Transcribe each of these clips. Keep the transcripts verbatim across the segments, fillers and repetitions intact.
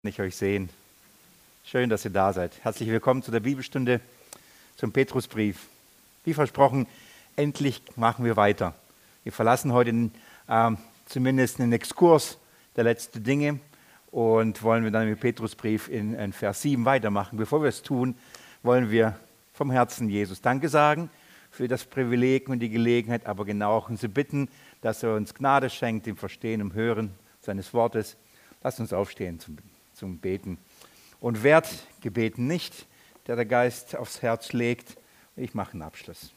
Ich euch sehen. Schön, dass ihr da seid. Herzlich willkommen zu der Bibelstunde zum Petrusbrief. Wie versprochen, endlich machen wir weiter. Wir verlassen heute ähm, zumindest einen Exkurs der letzten Dinge und wollen wir dann mit Petrusbrief in, in Vers sieben weitermachen. Bevor wir es tun, wollen wir vom Herzen Jesus Danke sagen für das Privileg und die Gelegenheit, aber genau auch uns bitten, dass er uns Gnade schenkt im Verstehen und Hören seines Wortes. Lasst uns aufstehen zum zum Beten. Und wert gebeten nicht, der der Geist aufs Herz legt. Ich mache einen Abschluss.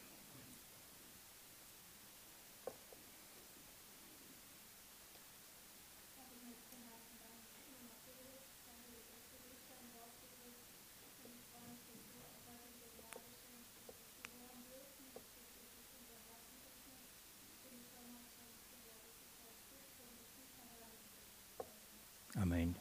Amen.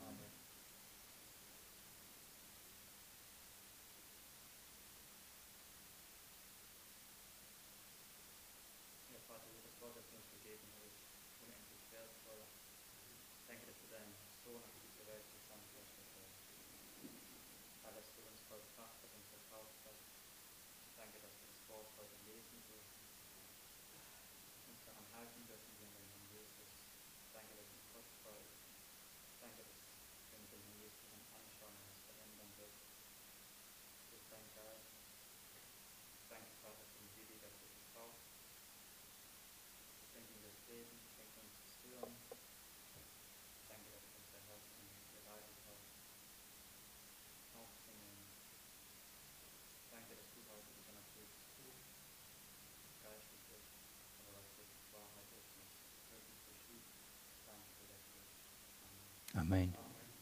Amen.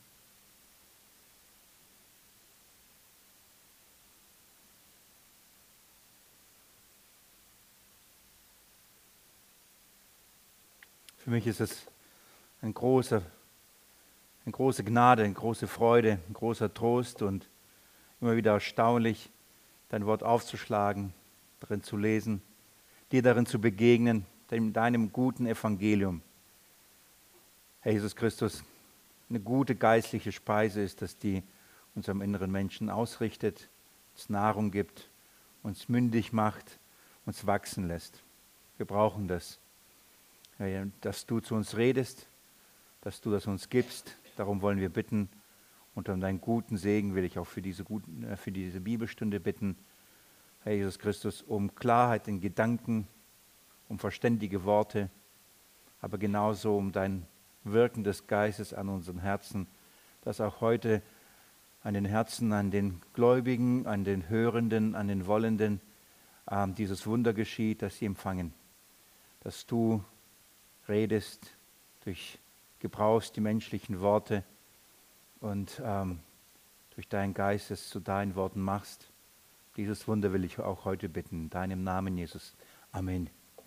Für mich ist es ein großer, eine große Gnade, eine große Freude, ein großer Trost und immer wieder erstaunlich, dein Wort aufzuschlagen, darin zu lesen, dir darin zu begegnen, deinem guten Evangelium. Herr Jesus Christus, eine gute geistliche Speise ist, dass die unserem inneren Menschen ausrichtet, uns Nahrung gibt, uns mündig macht, uns wachsen lässt. Wir brauchen das. Herr, dass du zu uns redest, dass du das uns gibst. Darum wollen wir bitten und um deinen guten Segen will ich auch für diese, guten, äh, für diese Bibelstunde bitten, Herr Jesus Christus, um Klarheit in Gedanken, um verständige Worte, aber genauso um dein Wirken des Geistes an unseren Herzen, dass auch heute an den Herzen, an den Gläubigen, an den Hörenden, an den Wollenden äh, dieses Wunder geschieht, dass sie empfangen, dass du redest, durch gebrauchst die menschlichen Worte und ähm, durch deinen Geist es zu deinen Worten machst. Dieses Wunder will ich auch heute bitten, in deinem Namen, Jesus. Amen.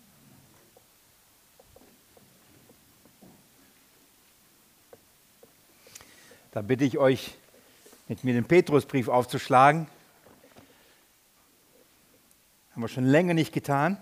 Da bitte ich euch, mit mir den Petrusbrief aufzuschlagen. Haben wir schon länger nicht getan.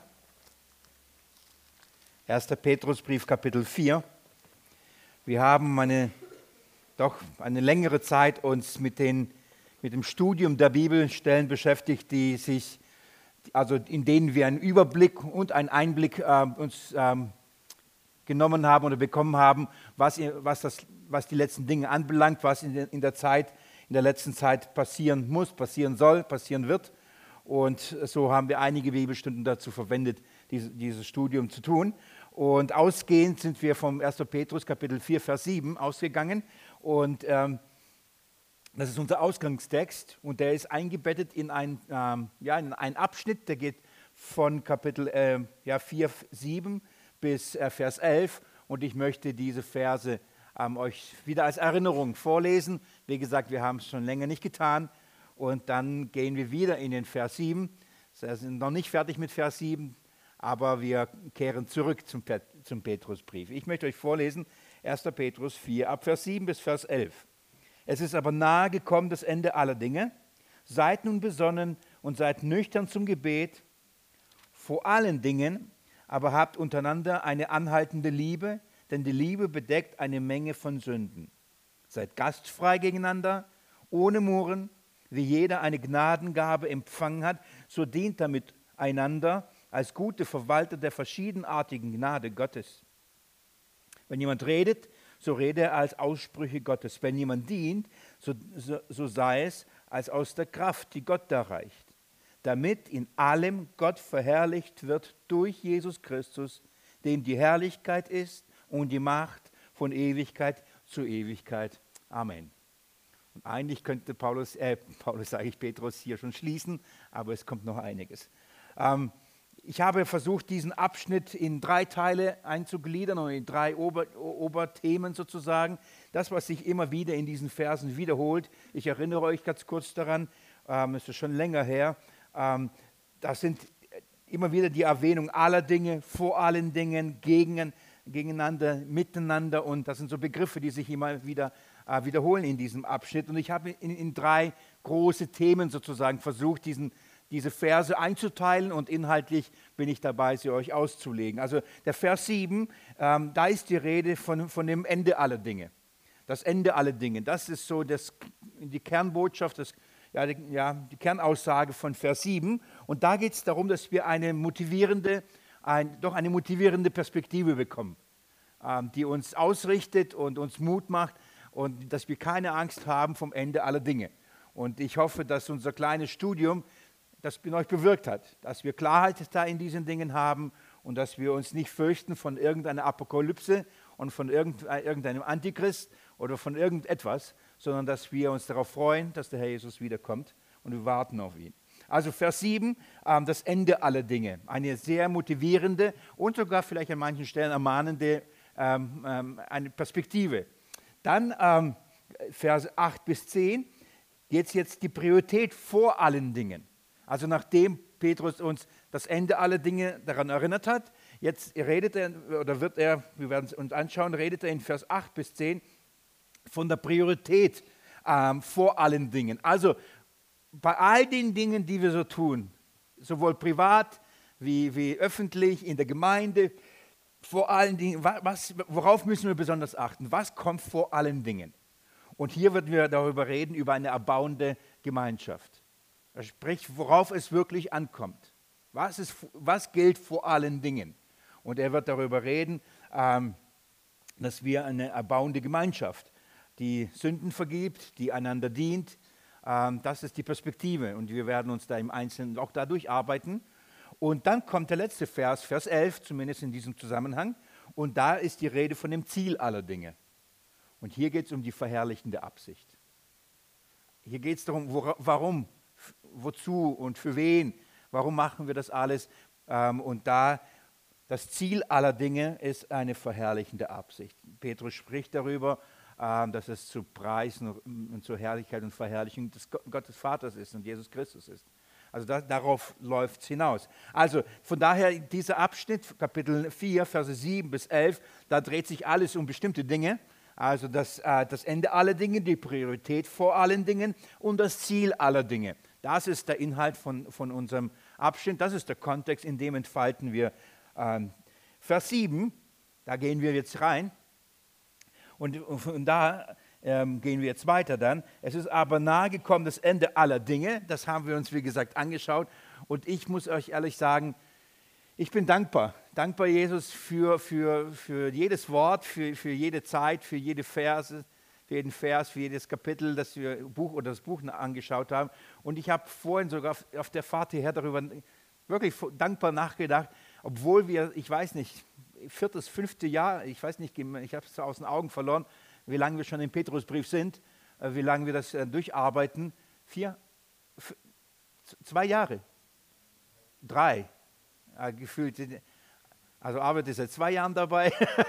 erster Petrusbrief, Kapitel vier. Wir haben eine, doch eine längere Zeit uns mit, den, mit dem Studium der Bibelstellen beschäftigt, die sich, also in denen wir einen Überblick und einen Einblick äh, uns ähm, genommen haben oder bekommen haben, was, was, das, was die letzten Dinge anbelangt, was in der, in der Zeit, in der letzten Zeit passieren muss, passieren soll, passieren wird. Und so haben wir einige Bibelstunden dazu verwendet, diese, dieses Studium zu tun. Und ausgehend sind wir vom ersten Petrus Kapitel vier, Vers sieben ausgegangen. Und ähm, das ist unser Ausgangstext und der ist eingebettet in, ein, ähm, ja, in einen Abschnitt, der geht von Kapitel äh, ja, vier, sieben bis äh, Vers elf. Und ich möchte diese Verse ähm, euch wieder als Erinnerung vorlesen. Wie gesagt, wir haben es schon länger nicht getan. Und dann gehen wir wieder in den Vers sieben. Wir sind noch nicht fertig mit Vers sieben, aber wir kehren zurück zum, Pet- zum Petrusbrief. Ich möchte euch vorlesen, erster Petrus vier, ab Vers sieben bis Vers elf. Es ist aber nahe gekommen das Ende aller Dinge. Seid nun besonnen und seid nüchtern zum Gebet. Vor allen Dingen aber habt untereinander eine anhaltende Liebe, denn die Liebe bedeckt eine Menge von Sünden. Seid gastfrei gegeneinander, ohne Murren. Wie jeder eine Gnadengabe empfangen hat, so dient damit einander als gute Verwalter der verschiedenartigen Gnade Gottes. Wenn jemand redet, so rede er als Aussprüche Gottes. Wenn jemand dient, so, so, so sei es als aus der Kraft, die Gott da reicht, damit in allem Gott verherrlicht wird durch Jesus Christus, dem die Herrlichkeit ist und die Macht von Ewigkeit zu Ewigkeit. Amen. Und eigentlich könnte Paulus, äh, Paulus sage ich, Petrus hier schon schließen, aber es kommt noch einiges. Ähm, ich habe versucht, diesen Abschnitt in drei Teile einzugliedern und in drei Ober, Oberthemen sozusagen. Das, was sich immer wieder in diesen Versen wiederholt. Ich erinnere euch ganz kurz daran, ähm, es ist schon länger her, ähm, das sind immer wieder die Erwähnung aller Dinge, vor allen Dingen, gegen, gegeneinander, miteinander, und das sind so Begriffe, die sich immer wieder äh, wiederholen in diesem Abschnitt. Und ich habe in, in drei große Themen sozusagen versucht, diesen, diese Verse einzuteilen, und inhaltlich bin ich dabei, sie euch auszulegen. Also der Vers sieben, ähm, da ist die Rede von, von dem Ende aller Dinge. Das Ende aller Dinge, das ist so das, die Kernbotschaft, das Ja, die, ja, die Kernaussage von Vers sieben. Und da geht es darum, dass wir eine motivierende, ein, doch eine motivierende Perspektive bekommen, ähm, die uns ausrichtet und uns Mut macht, und dass wir keine Angst haben vom Ende aller Dinge. Und ich hoffe, dass unser kleines Studium das in euch bewirkt hat, dass wir Klarheit da in diesen Dingen haben und dass wir uns nicht fürchten von irgendeiner Apokalypse und von irgendeinem Antichrist oder von irgendetwas, sondern dass wir uns darauf freuen, dass der Herr Jesus wiederkommt, und wir warten auf ihn. Also Vers sieben, ähm, das Ende aller Dinge. Eine sehr motivierende und sogar vielleicht an manchen Stellen ermahnende ähm, ähm, eine Perspektive. Dann ähm, Vers acht bis zehn geht es jetzt die Priorität vor allen Dingen. Also nachdem Petrus uns das Ende aller Dinge daran erinnert hat, jetzt redet er, oder wird er, wir werden es uns anschauen, redet er in Vers acht bis zehn von der Priorität ähm, vor allen Dingen. Also bei all den Dingen, die wir so tun, sowohl privat wie, wie öffentlich, in der Gemeinde, vor allen Dingen, was, worauf müssen wir besonders achten? Was kommt vor allen Dingen? Und hier werden wir darüber reden, über eine erbauende Gemeinschaft. Sprich, worauf es wirklich ankommt. Was, ist, was gilt vor allen Dingen? Und er wird darüber reden, ähm, dass wir eine erbauende Gemeinschaft, die Sünden vergibt, die einander dient, ähm, das ist die Perspektive. Und wir werden uns da im Einzelnen auch dadurch arbeiten. Und dann kommt der letzte Vers, Vers elf, zumindest in diesem Zusammenhang. Und da ist die Rede von dem Ziel aller Dinge. Und hier geht es um die verherrlichende Absicht. Hier geht es darum, wo, warum, wozu und für wen, warum machen wir das alles. Ähm, und da das Ziel aller Dinge ist eine verherrlichende Absicht. Petrus spricht darüber, ähm, dass es zu Preisen und zur Herrlichkeit und Verherrlichung des Gottes Vaters ist und Jesus Christus ist. Also da, darauf läuft es hinaus. Also von daher dieser Abschnitt, Kapitel vier, Verse sieben bis elf, da dreht sich alles um bestimmte Dinge. Also das, äh, das Ende aller Dinge, die Priorität vor allen Dingen und das Ziel aller Dinge. Das ist der Inhalt von, von unserem Abschnitt, das ist der Kontext, in dem entfalten wir ähm, Vers sieben, da gehen wir jetzt rein. Und von da ähm, gehen wir jetzt weiter dann. Es ist aber nahegekommen das Ende aller Dinge. Das haben wir uns, wie gesagt, angeschaut. Und ich muss euch ehrlich sagen, ich bin dankbar. Dankbar, Jesus, für, für, für jedes Wort, für, für jede Zeit, für jede Verse, für jeden Vers, für jedes Kapitel, das wir Buch oder das Buch angeschaut haben. Und ich habe vorhin sogar auf, auf der Fahrt hierher darüber wirklich dankbar nachgedacht, obwohl wir, ich weiß nicht, viertes, fünfte Jahr, ich weiß nicht, ich habe es aus den Augen verloren, wie lange wir schon im Petrusbrief sind, wie lange wir das durcharbeiten. Vier, f- zwei Jahre, drei, ja, gefühlt. Also arbeite ich seit zwei Jahren dabei,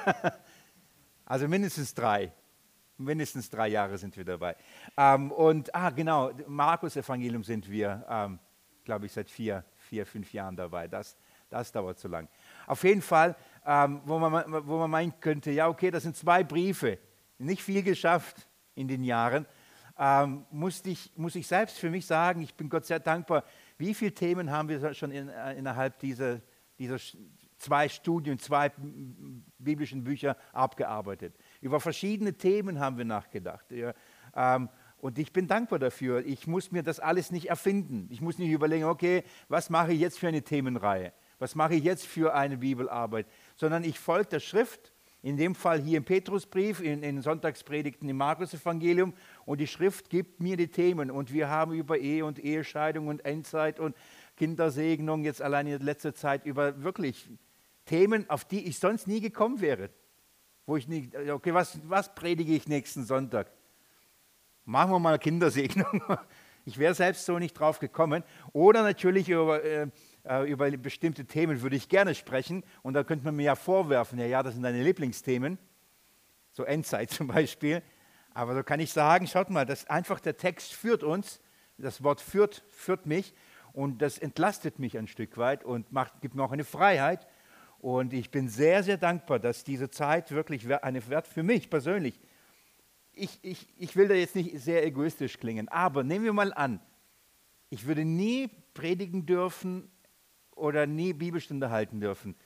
also mindestens drei. Mindestens drei Jahre sind wir dabei. Ähm, und, ah genau, Markus-Evangelium sind wir, ähm, glaube ich, seit vier, vier, fünf Jahren dabei. Das, das dauert zu lang. Auf jeden Fall, ähm, wo, man, wo man meinen könnte, ja okay, das sind zwei Briefe, nicht viel geschafft in den Jahren, ähm, musste ich, muss ich selbst für mich sagen, ich bin Gott sehr dankbar, wie viele Themen haben wir schon in, äh, innerhalb dieser, dieser zwei Studien, zwei biblischen Bücher abgearbeitet. Über verschiedene Themen haben wir nachgedacht. Ja, ähm, und ich bin dankbar dafür. Ich muss mir das alles nicht erfinden. Ich muss nicht überlegen, okay, was mache ich jetzt für eine Themenreihe? Was mache ich jetzt für eine Bibelarbeit? Sondern ich folge der Schrift, in dem Fall hier im Petrusbrief, in den Sonntagspredigten im Markus-Evangelium. Und die Schrift gibt mir die Themen. Und wir haben über Ehe und Ehescheidung und Endzeit und Kindersegnung jetzt allein in letzter Zeit über wirklich Themen, auf die ich sonst nie gekommen wäre. Wo ich nicht, okay, was, was predige ich nächsten Sonntag? Machen wir mal Kindersegnung. Ich wäre selbst so nicht drauf gekommen. Oder natürlich über, äh, über bestimmte Themen würde ich gerne sprechen. Und da könnte man mir ja vorwerfen, ja, ja, das sind deine Lieblingsthemen. So Endzeit zum Beispiel. Aber so kann ich sagen, schaut mal, das einfach der Text führt uns. Das Wort führt, führt mich. Und das entlastet mich ein Stück weit und macht, gibt mir auch eine Freiheit. Und ich bin sehr, sehr dankbar, dass diese Zeit wirklich eine Wert für mich persönlich. Ich, ich, ich will da jetzt nicht sehr egoistisch klingen, aber nehmen wir mal an, ich würde nie predigen dürfen oder nie Bibelstunde halten dürfen.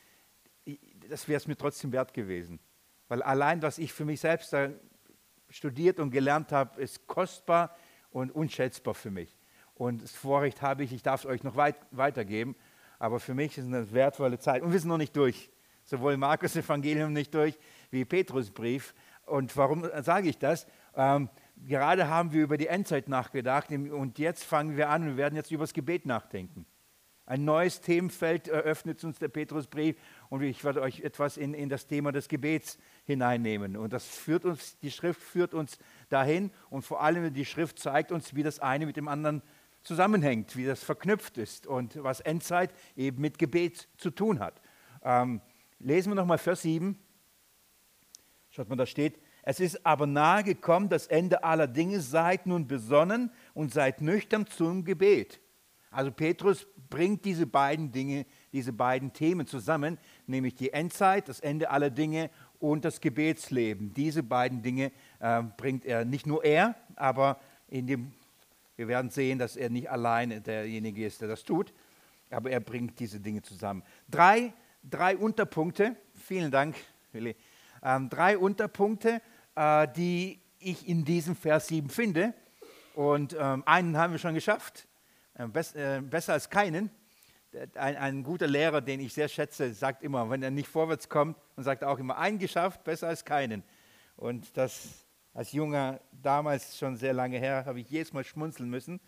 Das wäre es mir trotzdem wert gewesen. Weil allein, was ich für mich selbst da studiert und gelernt habe, ist kostbar und unschätzbar für mich. Und das Vorrecht habe ich, ich darf es euch noch weit, weitergeben, aber für mich ist es eine wertvolle Zeit. Und wir sind noch nicht durch. Sowohl Markus Evangelium nicht durch, wie Petrusbrief. Und warum sage ich das? Ähm, gerade haben wir über die Endzeit nachgedacht und jetzt fangen wir an und wir werden jetzt über das Gebet nachdenken. Ein neues Themenfeld eröffnet uns der Petrusbrief und ich werde euch etwas in, in das Thema des Gebets hineinnehmen. Und das führt uns, die Schrift führt uns dahin und vor allem die Schrift zeigt uns, wie das eine mit dem anderen zusammenhängt, wie das verknüpft ist und was Endzeit eben mit Gebet zu tun hat. Ähm, lesen wir nochmal Vers sieben. Schaut mal, da steht, es ist aber nahe gekommen, das Ende aller Dinge, seid nun besonnen und seid nüchtern zum Gebet. Also Petrus bringt diese beiden Dinge, diese beiden Themen zusammen, nämlich die Endzeit, das Ende aller Dinge und das Gebetsleben. Diese beiden Dinge äh, bringt er, nicht nur er, aber in dem, wir werden sehen, dass er nicht alleine derjenige ist, der das tut, aber er bringt diese Dinge zusammen. Drei, drei Unterpunkte, vielen Dank, Willi. Ähm, drei Unterpunkte, äh, die ich in diesem Vers sieben finde. Und ähm, einen haben wir schon geschafft, äh, bess, äh, besser als keinen. Ein, ein guter Lehrer, den ich sehr schätze, sagt immer, wenn er nicht vorwärts kommt, und sagt auch immer, einen geschafft, besser als keinen. Und das als Junger, damals schon sehr lange her, habe ich jedes Mal schmunzeln müssen.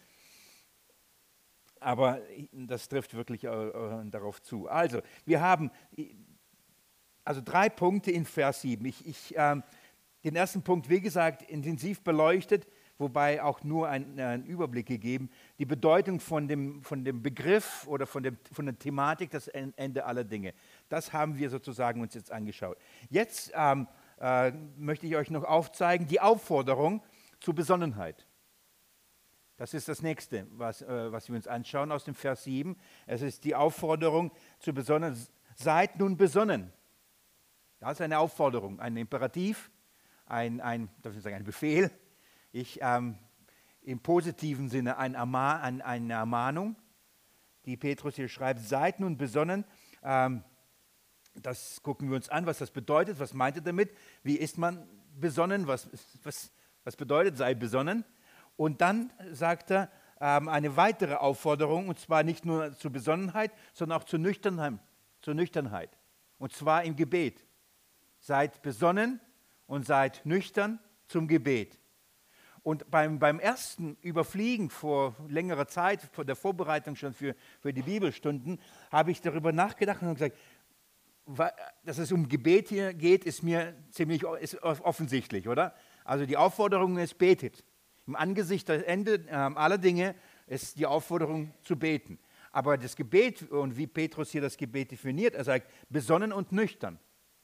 Aber das trifft wirklich äh, äh, darauf zu. Also, wir haben also drei Punkte in Vers sieben. Ich, ich, ähm, den ersten Punkt, wie gesagt, intensiv beleuchtet, wobei auch nur ein, ein Überblick gegeben, die Bedeutung von dem, von dem Begriff oder von, dem, von der Thematik, das Ende aller Dinge. Das haben wir sozusagen uns jetzt angeschaut. Jetzt ähm, äh, möchte ich euch noch aufzeigen, die Aufforderung zur Besonnenheit. Das ist das Nächste, was, äh, was wir uns anschauen aus dem Vers sieben. Es ist die Aufforderung zur Besonnenheit. Seid nun besonnen. Das ist eine Aufforderung, ein Imperativ, ein, ein, darf ich sagen, ein Befehl. Ich, ähm, im positiven Sinne ein Erma ein, eine Ermahnung, die Petrus hier schreibt. Seid nun besonnen. Ähm, das gucken wir uns an, was das bedeutet. Was meint er damit? Wie ist man besonnen? Was, was, was bedeutet, sei besonnen? Und dann sagt er ähm, eine weitere Aufforderung, und zwar nicht nur zur Besonnenheit, sondern auch zur Nüchternheit. Zur Nüchternheit. Und zwar im Gebet. Seid besonnen und seid nüchtern zum Gebet. Und beim, beim ersten Überfliegen vor längerer Zeit, vor der Vorbereitung schon für, für die Bibelstunden, habe ich darüber nachgedacht und gesagt, dass es um Gebet hier geht, ist mir ziemlich ist offensichtlich, oder? Also die Aufforderung ist, betet. Im Angesicht des Ende äh, aller Dinge ist die Aufforderung zu beten. Aber das Gebet, und wie Petrus hier das Gebet definiert, er sagt, besonnen und nüchtern.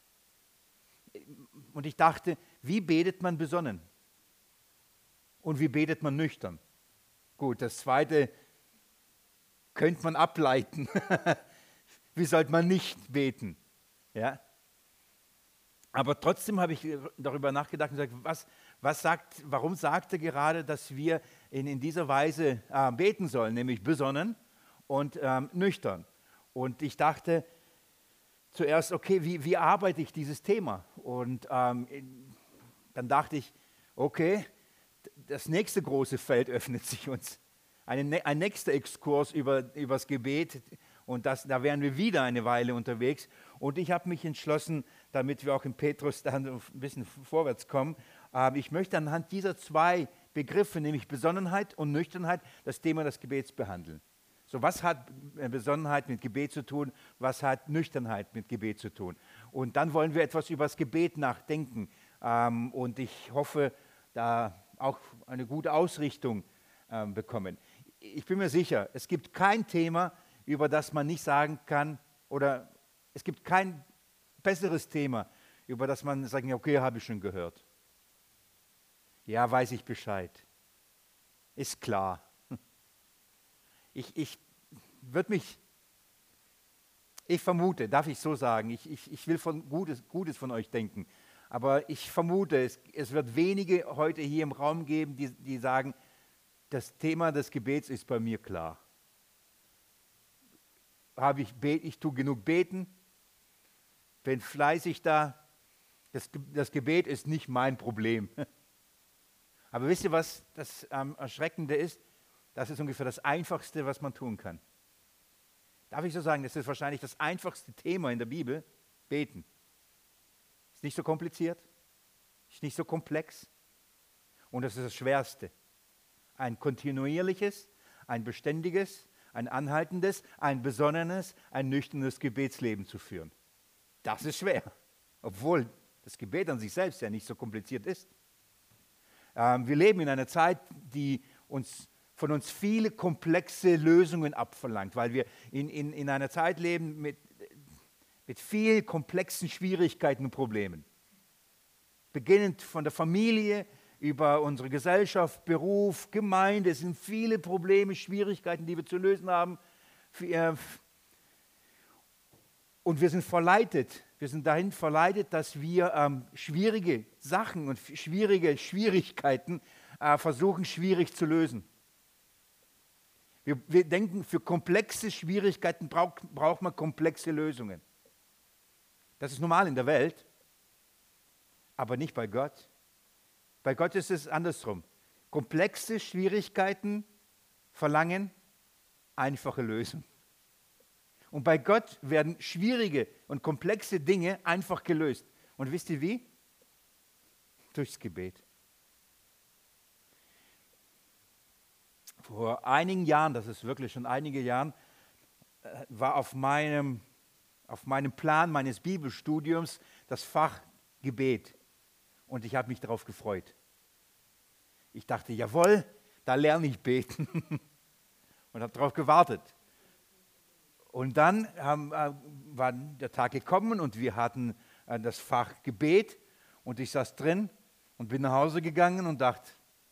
Und ich dachte, wie betet man besonnen? Und wie betet man nüchtern? Gut, das Zweite könnte man ableiten. Wie sollte man nicht beten? Ja? Aber trotzdem habe ich darüber nachgedacht und gesagt, was, was sagt, warum sagt er gerade, dass wir in, in dieser Weise äh, beten sollen, nämlich besonnen und ähm, nüchtern? Und ich dachte zuerst, okay, wie, wie arbeite ich dieses Thema? Und ähm, dann dachte ich, okay, das nächste große Feld öffnet sich uns. Eine, ein nächster Exkurs über, über das Gebet und das, da wären wir wieder eine Weile unterwegs. Und ich habe mich entschlossen, damit wir auch in Petrus dann ein bisschen vorwärts kommen, äh, ich möchte anhand dieser zwei Begriffe, nämlich Besonnenheit und Nüchternheit, das Thema des Gebets behandeln. So, was hat Besonnenheit mit Gebet zu tun? Was hat Nüchternheit mit Gebet zu tun? Und dann wollen wir etwas über das Gebet nachdenken. Ähm, und ich hoffe, da auch eine gute Ausrichtung ähm, bekommen. Ich bin mir sicher, es gibt kein Thema, über das man nicht sagen kann, oder es gibt kein besseres Thema, über das man sagen kann, okay, habe ich schon gehört. Ja, weiß ich Bescheid. Ist klar. Ich, ich würde mich, ich vermute, darf ich so sagen, ich, ich, ich will von Gutes, Gutes von euch denken, aber ich vermute, es, es wird wenige heute hier im Raum geben, die, die sagen, das Thema des Gebets ist bei mir klar. Habe ich, bet, ich tue genug beten, bin fleißig da, das, das Gebet ist nicht mein Problem. Aber wisst ihr, was das ähm, Erschreckende ist? Das ist ungefähr das Einfachste, was man tun kann. Darf ich so sagen, das ist wahrscheinlich das einfachste Thema in der Bibel, beten. Ist nicht so kompliziert, ist nicht so komplex und das ist das Schwerste. Ein kontinuierliches, ein beständiges, ein anhaltendes, ein besonnenes, ein nüchternes Gebetsleben zu führen. Das ist schwer, obwohl das Gebet an sich selbst ja nicht so kompliziert ist. Ähm, wir leben in einer Zeit, die uns von uns viele komplexe Lösungen abverlangt, weil wir in, in, in einer Zeit leben mit, mit vielen komplexen Schwierigkeiten und Problemen. Beginnend von der Familie über unsere Gesellschaft, Beruf, Gemeinde, es sind viele Probleme, Schwierigkeiten, die wir zu lösen haben. Und wir sind verleitet, wir sind dahin verleitet, dass wir ähm, schwierige Sachen und schwierige Schwierigkeiten äh, versuchen, schwierig zu lösen. Wir, wir denken, für komplexe Schwierigkeiten braucht, braucht man komplexe Lösungen. Das ist normal in der Welt, aber nicht bei Gott. Bei Gott ist es andersrum. Komplexe Schwierigkeiten verlangen einfache Lösungen. Und bei Gott werden schwierige und komplexe Dinge einfach gelöst. Und wisst ihr wie? Durchs Gebet. Vor einigen Jahren, das ist wirklich schon einige Jahre, war auf meinem, auf meinem Plan meines Bibelstudiums das Fach Gebet. Und ich habe mich darauf gefreut. Ich dachte, jawohl, da lerne ich beten. Und habe darauf gewartet. Und dann haben, äh, war der Tag gekommen und wir hatten äh, das Fach Gebet. Und ich saß drin und bin nach Hause gegangen und dachte,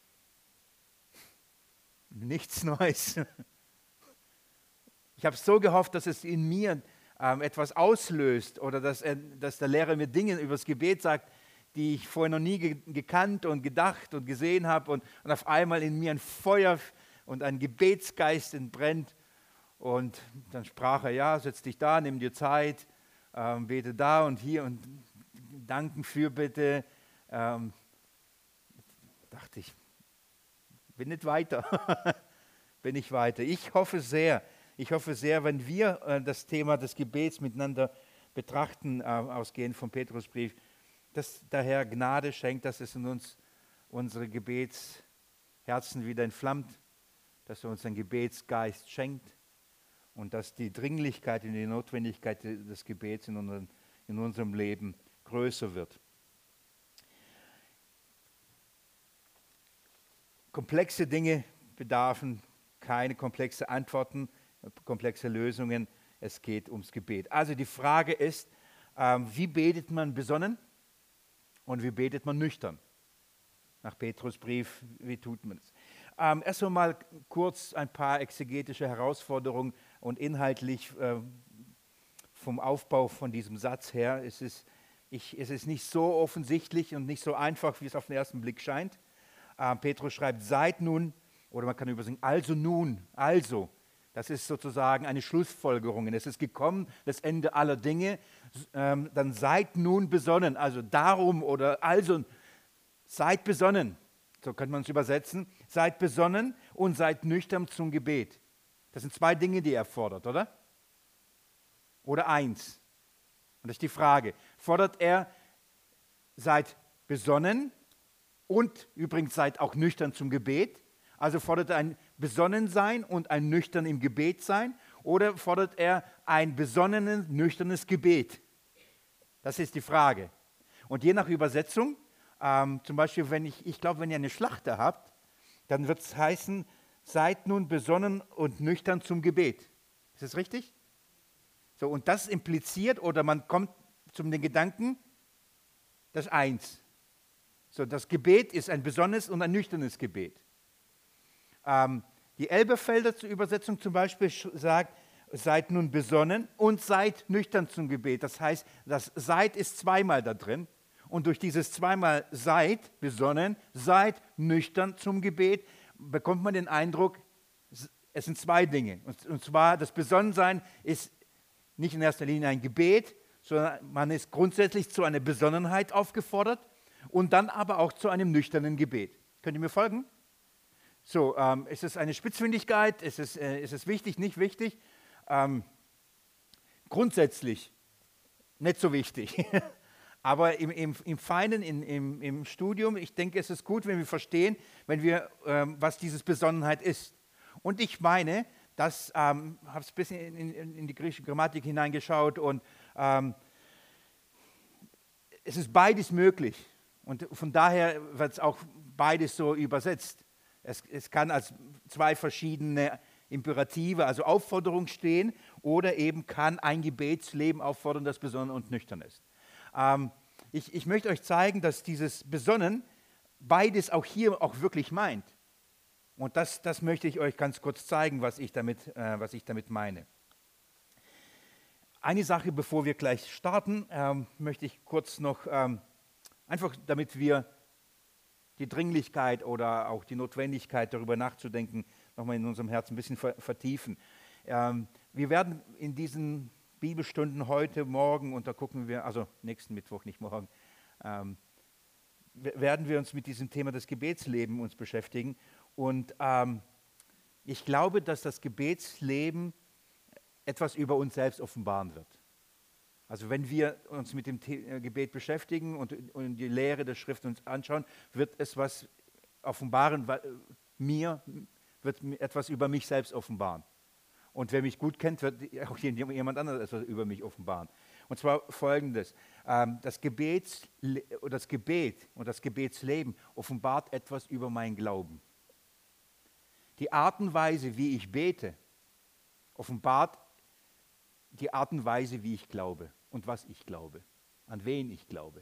nichts Neues. Ich habe so gehofft, dass es in mir ähm, etwas auslöst oder dass, äh, dass der Lehrer mir Dinge über das Gebet sagt, die ich vorher noch nie ge- gekannt und gedacht und gesehen habe und, und auf einmal in mir ein Feuer und ein Gebetsgeist entbrennt. Und dann sprach er, ja, setz dich da, nimm dir Zeit, ähm, bete da und hier und danken für bitte. Ähm, dachte ich, bin nicht weiter, bin nicht weiter. Ich hoffe sehr, ich hoffe sehr, wenn wir äh, das Thema des Gebets miteinander betrachten, äh, ausgehend vom Petrusbrief, dass der Herr Gnade schenkt, dass es in uns unsere Gebetsherzen wieder entflammt, dass er uns einen Gebetsgeist schenkt und dass die Dringlichkeit und die Notwendigkeit des Gebets in, unseren, in unserem Leben größer wird. Komplexe Dinge bedarfen keine komplexen Antworten, komplexe Lösungen. Es geht ums Gebet. Also die Frage ist, ähm, wie betet man besonnen und wie betet man nüchtern? Nach Petrus Brief, wie tut man es? Ähm, erst einmal kurz ein paar exegetische Herausforderungen und inhaltlich äh, vom Aufbau von diesem Satz her. Es ist, ich, es ist nicht so offensichtlich und nicht so einfach, wie es auf den ersten Blick scheint. Ähm, Petrus schreibt, seid nun, oder man kann übersetzen, also nun, also. Das ist sozusagen eine Schlussfolgerung. Es ist gekommen, das Ende aller Dinge. Ähm, dann seid nun besonnen, also darum oder also Seid besonnen, so könnte man es übersetzen. Seid besonnen und seid nüchtern zum Gebet. Das sind zwei Dinge, die er fordert, oder? Oder eins. Und das ist die Frage. Fordert er, seid besonnen und übrigens seid auch nüchtern zum Gebet? Also fordert er ein Besonnensein und ein nüchtern im Gebet sein? Oder fordert er ein besonnenes, nüchternes Gebet? Das ist die Frage. Und je nach Übersetzung, ähm, zum Beispiel, wenn ich, ich glaube, wenn ihr eine Schlachter habt, dann wird es heißen, seid nun besonnen und nüchtern zum Gebet. Ist das richtig? So, und das impliziert, oder man kommt zum den Gedanken, das eins. So, das Gebet ist ein besonnenes und ein nüchternes Gebet. Ähm, die Elberfelder Übersetzung zum Beispiel sagt, seid nun besonnen und seid nüchtern zum Gebet. Das heißt, das seid ist zweimal da drin. Und durch dieses zweimal seid besonnen, seid nüchtern zum Gebet, bekommt man den Eindruck, es sind zwei Dinge. Und, und zwar, das Besonnensein ist nicht in erster Linie ein Gebet, sondern man ist grundsätzlich zu einer Besonnenheit aufgefordert und dann aber auch zu einem nüchternen Gebet. Könnt ihr mir folgen? So, ähm, ist es eine Spitzfindigkeit? Ist es, äh, ist es wichtig, nicht wichtig? Ähm, grundsätzlich nicht so wichtig. Aber im, im, im Feinen, in, im, im Studium, ich denke, es ist gut, wenn wir verstehen, wenn wir, ähm, was diese Besonnenheit ist. Und ich meine, das ähm, habe ich ein bisschen in, in, in die griechische Grammatik hineingeschaut und ähm, es ist beides möglich. Und von daher wird es auch beides so übersetzt. Es, es kann als zwei verschiedene Imperative, also Aufforderung stehen, oder eben kann ein Gebetsleben auffordern, das besonnen und nüchtern ist. Ähm, ich, ich möchte euch zeigen, dass dieses Besonnen beides auch hier auch wirklich meint. Und das, das möchte ich euch ganz kurz zeigen, was ich damit, äh, was ich damit meine. Eine Sache, bevor wir gleich starten, ähm, möchte ich kurz noch, ähm, einfach damit wir die Dringlichkeit oder auch die Notwendigkeit, darüber nachzudenken, nochmal in unserem Herzen ein bisschen vertiefen. Ähm, wir werden in diesen Bibelstunden heute, morgen, und da gucken wir, also nächsten Mittwoch, nicht morgen, ähm, werden wir uns mit diesem Thema des Gebetslebens uns beschäftigen. Und ähm, ich glaube, dass das Gebetsleben etwas über uns selbst offenbaren wird. Also wenn wir uns mit dem The- Gebet beschäftigen und, und die Lehre der Schrift uns anschauen, wird es was offenbaren, mir wird etwas über mich selbst offenbaren. Und wer mich gut kennt, wird auch jemand anderes etwas über mich offenbaren. Und zwar Folgendes: ähm, das, Gebets, das Gebet und das Gebetsleben offenbart etwas über meinen Glauben. Die Art und Weise, wie ich bete, offenbart die Art und Weise, wie ich glaube und was ich glaube, an wen ich glaube.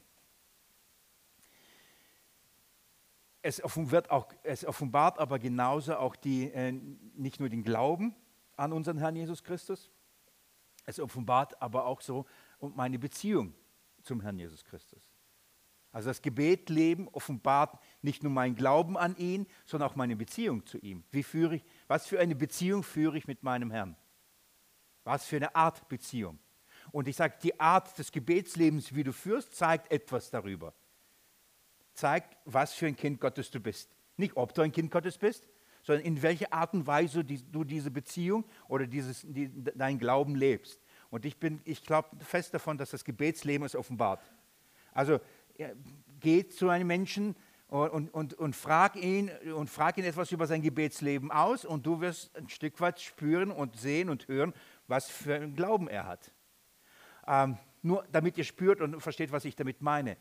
Es offenbart, auch, es offenbart aber genauso auch die, äh, nicht nur den Glauben an unseren Herrn Jesus Christus, es offenbart aber auch so meine Beziehung zum Herrn Jesus Christus. Also das Gebetleben offenbart nicht nur meinen Glauben an ihn, sondern auch meine Beziehung zu ihm. Wie führe ich, was für eine Beziehung führe ich mit meinem Herrn? Was für eine Art Beziehung? Und ich sage, die Art des Gebetslebens, wie du führst, zeigt etwas darüber. Zeigt, was für ein Kind Gottes du bist. Nicht, ob du ein Kind Gottes bist, sondern in welcher Art und Weise die, du diese Beziehung oder dieses, die, dein Glauben lebst. Und ich, bin, ich glaube fest davon, dass das Gebetsleben es offenbart. Also ja, geh zu einem Menschen und, und, und, und, frag ihn, und frag ihn etwas über sein Gebetsleben aus und du wirst ein Stück weit spüren und sehen und hören, was für einen Glauben er hat. Ähm, nur damit ihr spürt und versteht, was ich damit meine.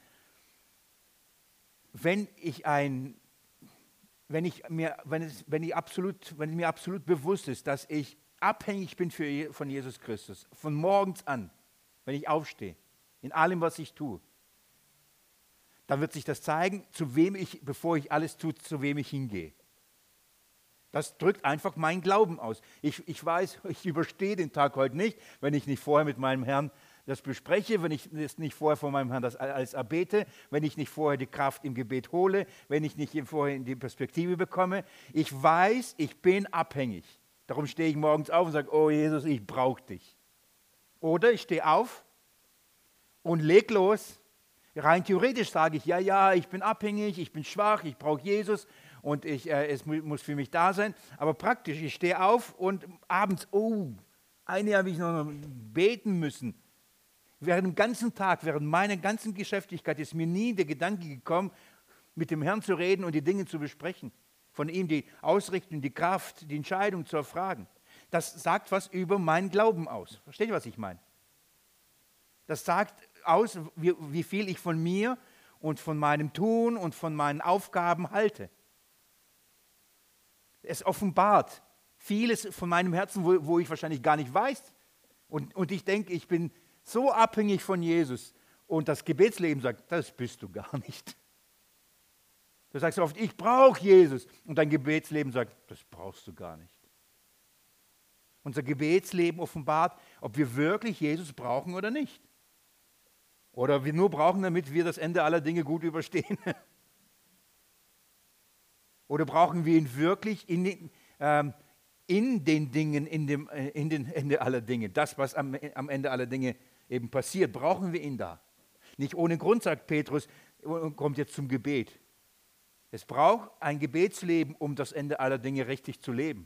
Wenn ich ein, wenn ich mir, wenn es, wenn ich absolut, wenn mir absolut bewusst ist, dass ich abhängig bin für, von Jesus Christus, von morgens an, wenn ich aufstehe, in allem, was ich tue, dann wird sich das zeigen, zu wem ich, bevor ich alles tue, zu wem ich hingehe. Das drückt einfach meinen Glauben aus. Ich, ich weiß, ich überstehe den Tag heute nicht, wenn ich nicht vorher mit meinem Herrn das bespreche, wenn ich das nicht vorher von meinem Herrn das alles erbete, wenn ich nicht vorher die Kraft im Gebet hole, wenn ich nicht vorher die Perspektive bekomme. Ich weiß, ich bin abhängig. Darum stehe ich morgens auf und sage, oh Jesus, ich brauche dich. Oder ich stehe auf und leg los Rein theoretisch sage ich, ja, ja, ich bin abhängig, ich bin schwach, ich brauche Jesus und ich, äh, es mu muss für mich da sein. Aber praktisch, ich stehe auf und abends, oh, eine habe ich noch beten müssen. Während dem ganzen Tag, während meiner ganzen Geschäftigkeit ist mir nie der Gedanke gekommen, mit dem Herrn zu reden und die Dinge zu besprechen. Von ihm die Ausrichtung, die Kraft, die Entscheidung zu erfragen. Das sagt was über meinen Glauben aus. Versteht ihr, was ich meine? Das sagt aus, wie, wie viel ich von mir und von meinem Tun und von meinen Aufgaben halte. Es offenbart vieles von meinem Herzen, wo, wo ich wahrscheinlich gar nicht weiß. Und, und ich denke, ich bin so abhängig von Jesus. Und das Gebetsleben sagt, das bist du gar nicht. Du sagst oft, ich brauche Jesus. Und dein Gebetsleben sagt, das brauchst du gar nicht. Unser Gebetsleben offenbart, ob wir wirklich Jesus brauchen oder nicht. Oder wir nur brauchen, damit wir das Ende aller Dinge gut überstehen. Oder brauchen wir ihn wirklich in den, ähm, in den Dingen, in dem äh, in den Ende aller Dinge. Das, was am, am Ende aller Dinge eben passiert, brauchen wir ihn da. Nicht ohne Grund, sagt Petrus, und kommt jetzt zum Gebet. Es braucht ein Gebetsleben, um das Ende aller Dinge richtig zu leben.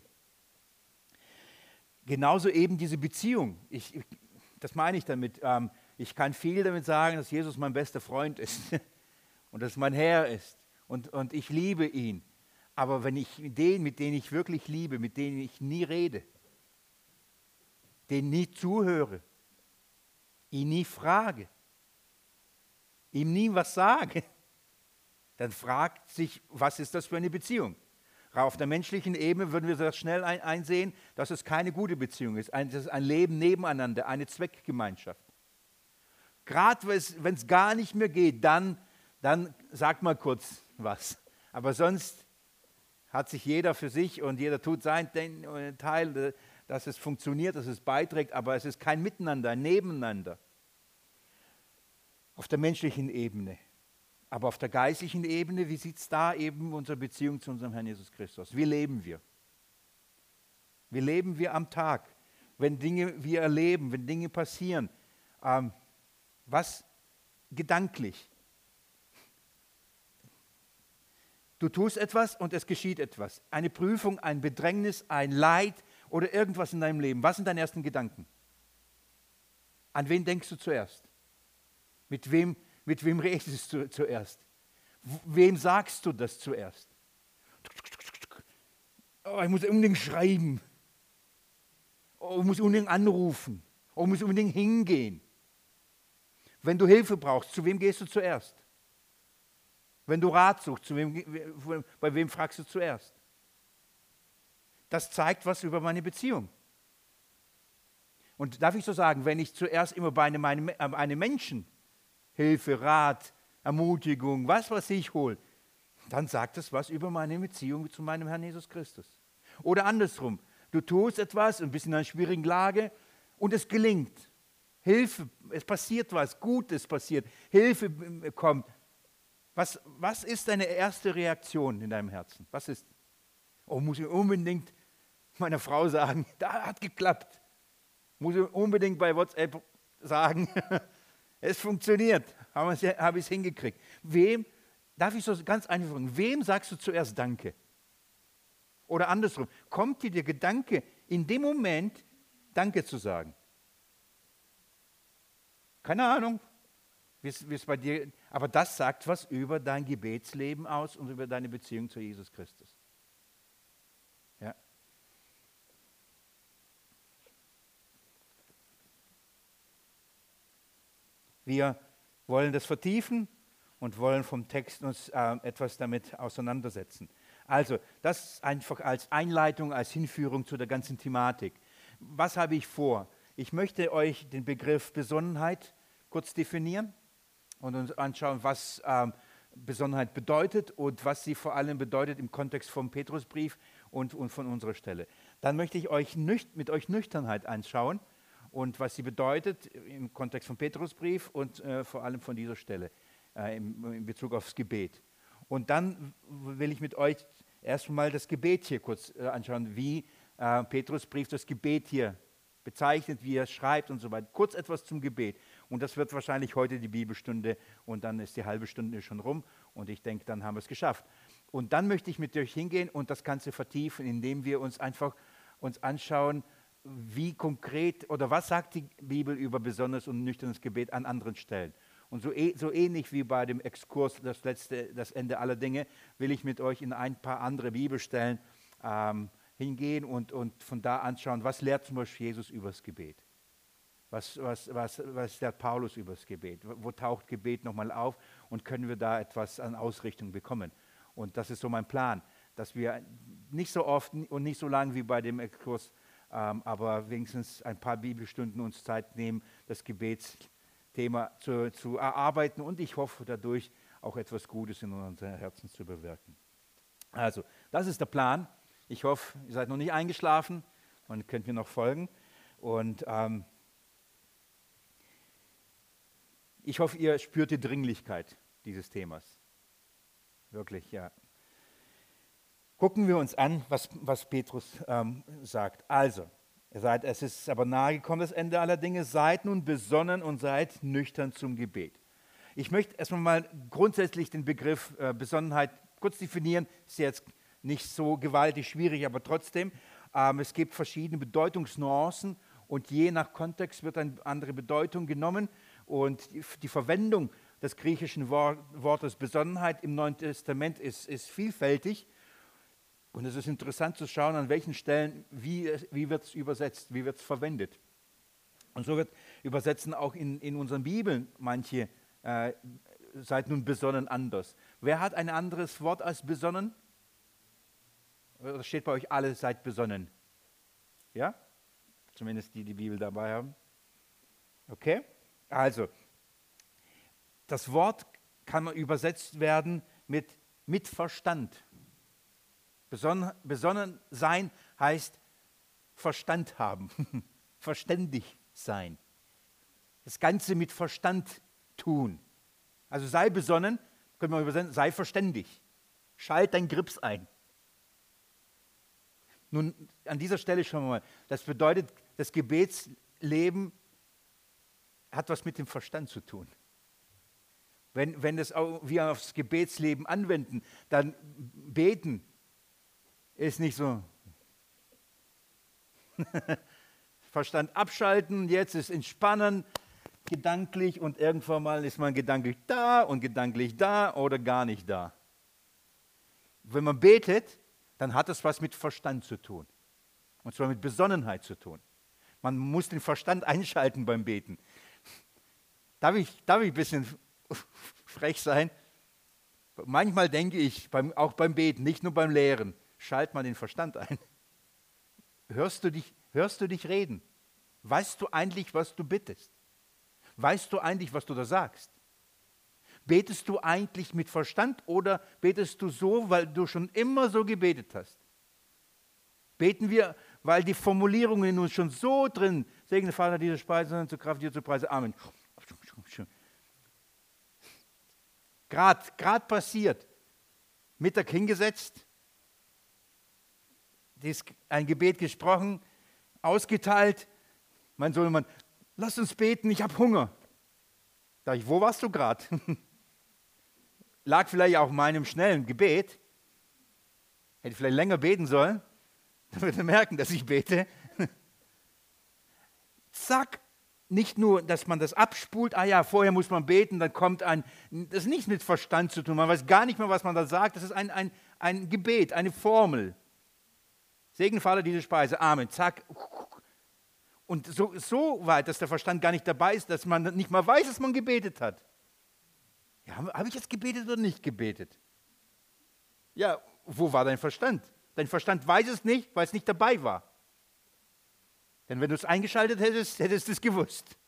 Genauso eben diese Beziehung. Ich, das meine ich damit. Ähm, ich kann viel damit sagen, dass Jesus mein bester Freund ist und dass mein Herr ist und, und ich liebe ihn. Aber wenn ich den, mit denen ich wirklich liebe, mit denen ich nie rede, denen nie zuhöre, ihn nie frage, ihm nie was sage, dann fragt sich, was ist das für eine Beziehung? Auf der menschlichen Ebene würden wir das schnell ein, einsehen, dass es keine gute Beziehung ist. Ein, das ist ein Leben nebeneinander, eine Zweckgemeinschaft. Gerade wenn es gar nicht mehr geht, dann, dann sagt mal kurz was. Aber sonst hat sich jeder für sich und jeder tut seinen Teil, dass es funktioniert, dass es beiträgt, aber es ist kein Miteinander, ein Nebeneinander. Auf der menschlichen Ebene. Aber auf der geistlichen Ebene, wie sieht es da eben unsere Beziehung zu unserem Herrn Jesus Christus? Wie leben wir? Wie leben wir am Tag? Wenn Dinge wir erleben, wenn Dinge passieren, ähm, was gedanklich? Du tust etwas und es geschieht etwas. Eine Prüfung, ein Bedrängnis, ein Leid oder irgendwas in deinem Leben. Was sind deine ersten Gedanken? An wen denkst du zuerst? Mit wem Mit wem redest du zuerst? Wem sagst du das zuerst? Oh, ich muss unbedingt schreiben. Oh, ich muss unbedingt anrufen. Oh, ich muss unbedingt hingehen. Wenn du Hilfe brauchst, zu wem gehst du zuerst? Wenn du Rat suchst, zu wem, bei wem fragst du zuerst? Das zeigt was über meine Beziehung. Und darf ich so sagen, wenn ich zuerst immer bei einem, einem Menschen Hilfe, Rat, Ermutigung, was, was ich hole, dann sagt es was über meine Beziehung zu meinem Herrn Jesus Christus. Oder andersrum, du tust etwas und bist in einer schwierigen Lage und es gelingt. Hilfe, es passiert was, Gutes passiert, Hilfe kommt. Was, was ist deine erste Reaktion in deinem Herzen? Was ist? Oh, muss ich unbedingt meiner Frau sagen, da hat geklappt. Muss ich unbedingt bei WhatsApp sagen, es funktioniert, habe ich es hingekriegt. Wem, darf ich so ganz einfach fragen, wem sagst du zuerst Danke? Oder andersrum, kommt dir der Gedanke, in dem Moment Danke zu sagen? Keine Ahnung, wie es bei dir, aber das sagt was über dein Gebetsleben aus und über deine Beziehung zu Jesus Christus. Ja. Wir wollen das vertiefen und wollen vom Text uns äh, etwas damit auseinandersetzen. Also, das einfach als Einleitung, als Hinführung zu der ganzen Thematik. Was habe ich vor? Ich möchte euch den Begriff Besonnenheit kurz definieren und uns anschauen, was ähm, Besonnenheit bedeutet und was sie vor allem bedeutet im Kontext vom Petrusbrief und, und von unserer Stelle. Dann möchte ich euch nüch- mit euch Nüchternheit anschauen und was sie bedeutet im Kontext vom Petrusbrief und äh, vor allem von dieser Stelle äh, in, in Bezug aufs Gebet. Und dann will ich mit euch erstmal das Gebet hier kurz äh, anschauen, wie äh, Petrusbrief das Gebet hier bezeichnet, wie er es schreibt und so weiter. Kurz etwas zum Gebet. Und das wird wahrscheinlich heute die Bibelstunde und dann ist die halbe Stunde schon rum und ich denke, dann haben wir es geschafft. Und dann möchte ich mit euch hingehen und das Ganze vertiefen, indem wir uns einfach uns anschauen, wie konkret oder was sagt die Bibel über besonderes und nüchternes Gebet an anderen Stellen. Und so, so ähnlich wie bei dem Exkurs, das, letzte, das Ende aller Dinge, will ich mit euch in ein paar andere Bibelstellen ähm, hingehen und, und von da anschauen, was lehrt zum Beispiel Jesus über das Gebet? Was, was, was, was lehrt Paulus über das Gebet? Wo taucht Gebet nochmal auf und können wir da etwas an Ausrichtung bekommen? Und das ist so mein Plan, dass wir nicht so oft und nicht so lange wie bei dem Exkurs, ähm, aber wenigstens ein paar Bibelstunden uns Zeit nehmen, das Gebetsthema zu, zu erarbeiten und ich hoffe dadurch auch etwas Gutes in unseren Herzen zu bewirken. Also, das ist der Plan. Ich hoffe, ihr seid noch nicht eingeschlafen und könnt mir noch folgen. Und ähm, ich hoffe, ihr spürt die Dringlichkeit dieses Themas. Wirklich, ja. Gucken wir uns an, was, was Petrus ähm, sagt. Also, er sagt, es ist aber nahe gekommen, das Ende aller Dinge. Seid nun besonnen und seid nüchtern zum Gebet. Ich möchte erstmal mal grundsätzlich den Begriff äh, Besonnenheit kurz definieren. Ist jetzt nicht so gewaltig schwierig, aber trotzdem. Ähm, es gibt verschiedene Bedeutungsnuancen und je nach Kontext wird eine andere Bedeutung genommen. Und die, die Verwendung des griechischen Wort, Wortes Besonnenheit im Neuen Testament ist, ist vielfältig. Und es ist interessant zu schauen, an welchen Stellen, wie, wie wird es übersetzt, wie wird es verwendet. Und so wird Übersetzen auch in, in unseren Bibeln manche, äh, seid nun besonnen anders. Wer hat ein anderes Wort als besonnen? Oder steht bei euch alle, seid besonnen? Ja? Zumindest die, die Bibel dabei haben. Okay? Also, das Wort kann man übersetzt werden mit, mit Verstand. Besonnen, besonnen sein heißt Verstand haben, verständig sein. Das Ganze mit Verstand tun. Also sei besonnen, können wir übersetzen, sei verständig. Schalt dein Grips ein. Nun, an dieser Stelle schauen wir mal. Das bedeutet, das Gebetsleben hat was mit dem Verstand zu tun. Wenn, wenn das auch wir aufs Gebetsleben anwenden, dann beten ist nicht so. Verstand abschalten, jetzt ist entspannen, gedanklich und irgendwann mal ist man gedanklich da und gedanklich da oder gar nicht da. Wenn man betet, dann hat es was mit Verstand zu tun. Und zwar mit Besonnenheit zu tun. Man muss den Verstand einschalten beim Beten. Darf ich, darf ich ein bisschen frech sein? Manchmal denke ich, beim, auch beim Beten, nicht nur beim Lehren, schalt mal den Verstand ein. Hörst du dich, hörst du dich reden? Weißt du eigentlich, was du bittest? Weißt du eigentlich, was du da sagst? Betest du eigentlich mit Verstand oder betest du so, weil du schon immer so gebetet hast? Beten wir, weil die Formulierungen in uns schon so drin, segne Vater diese Speise, zur Kraft dir zu Preise, Amen. Gerade passiert, Mittag hingesetzt, ein Gebet gesprochen, ausgeteilt, mein Sohnemann, lass uns beten, ich habe Hunger. Sag ich, wo warst du gerade? Lag vielleicht auch in meinem schnellen Gebet. Hätte vielleicht länger beten sollen. Dann würde er merken, dass ich bete. Zack, nicht nur, dass man das abspult, ah ja, vorher muss man beten, dann kommt ein, das ist nichts mit Verstand zu tun, man weiß gar nicht mehr, was man da sagt, das ist ein, ein, ein Gebet, eine Formel. Segne Vater diese Speise, Amen, zack. Und so, so weit, dass der Verstand gar nicht dabei ist, dass man nicht mal weiß, dass man gebetet hat. Ja, habe ich jetzt gebetet oder nicht gebetet? Ja, wo war dein Verstand? Dein Verstand weiß es nicht, weil es nicht dabei war. Denn wenn du es eingeschaltet hättest, hättest du es gewusst.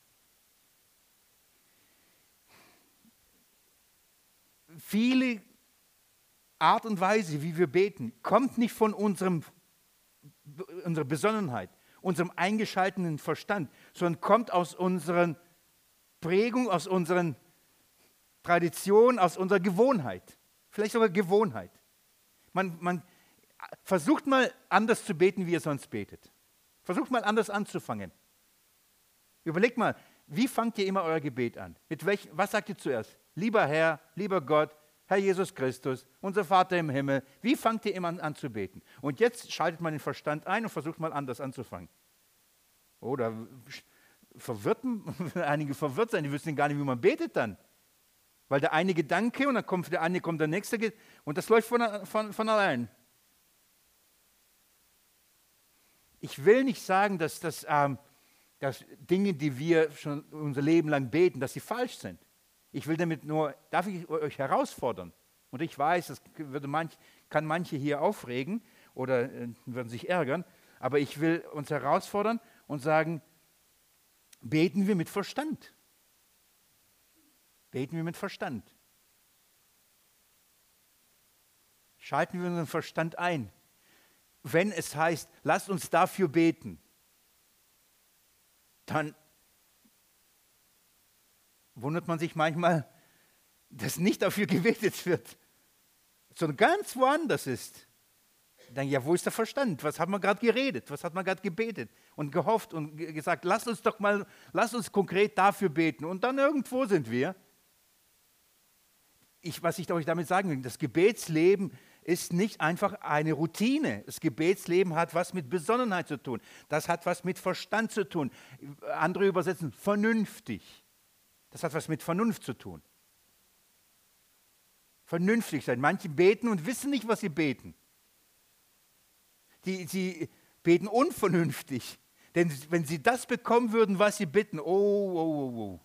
Viele Art und Weise, wie wir beten, kommt nicht von unserem, unserer Besonnenheit, unserem eingeschalteten Verstand, sondern kommt aus unserer Prägung, aus unseren Tradition, aus unserer Gewohnheit. Vielleicht sogar Gewohnheit. Man, man versucht mal anders zu beten, wie ihr sonst betet. Versucht mal anders anzufangen. Überlegt mal, Wie fangt ihr immer euer Gebet an? Mit welch, was sagt ihr zuerst? Lieber Herr, lieber Gott, Herr Jesus Christus, unser Vater im Himmel. Wie fangt ihr immer an, an zu beten? Und jetzt schaltet man den Verstand ein und versucht mal anders anzufangen. Oder verwirrt, einige verwirrt sein, die wissen gar nicht, wie man betet dann. Weil der eine Gedanke und dann kommt der eine, kommt der nächste und das läuft von, von, von allein. Ich will nicht sagen, dass, dass, ähm, dass Dinge, die wir schon unser Leben lang beten, dass sie falsch sind. Ich will damit nur, darf ich euch herausfordern? Und ich weiß, das würde manch, kann manche hier aufregen oder äh, würden sich ärgern, aber ich will uns herausfordern und sagen, beten wir mit Verstand. Beten wir mit Verstand. Schalten wir unseren Verstand ein. Wenn es heißt, lasst uns dafür beten, dann wundert man sich manchmal, dass nicht dafür gebetet wird, sondern ganz woanders ist. Dann, ja, wo ist der Verstand? Was hat man gerade geredet? Was hat man gerade gebetet und gehofft und gesagt, lasst uns doch mal, lasst uns konkret dafür beten. Und dann irgendwo sind wir. Ich, was ich euch damit sagen will, das Gebetsleben ist nicht einfach eine Routine. Das Gebetsleben hat was mit Besonnenheit zu tun. Das hat was mit Verstand zu tun. Andere übersetzen vernünftig. Das hat was mit Vernunft zu tun. Vernünftig sein. Manche beten und wissen nicht, was sie beten. Die, sie beten unvernünftig. Denn wenn sie das bekommen würden, was sie bitten, oh, oh, oh, oh.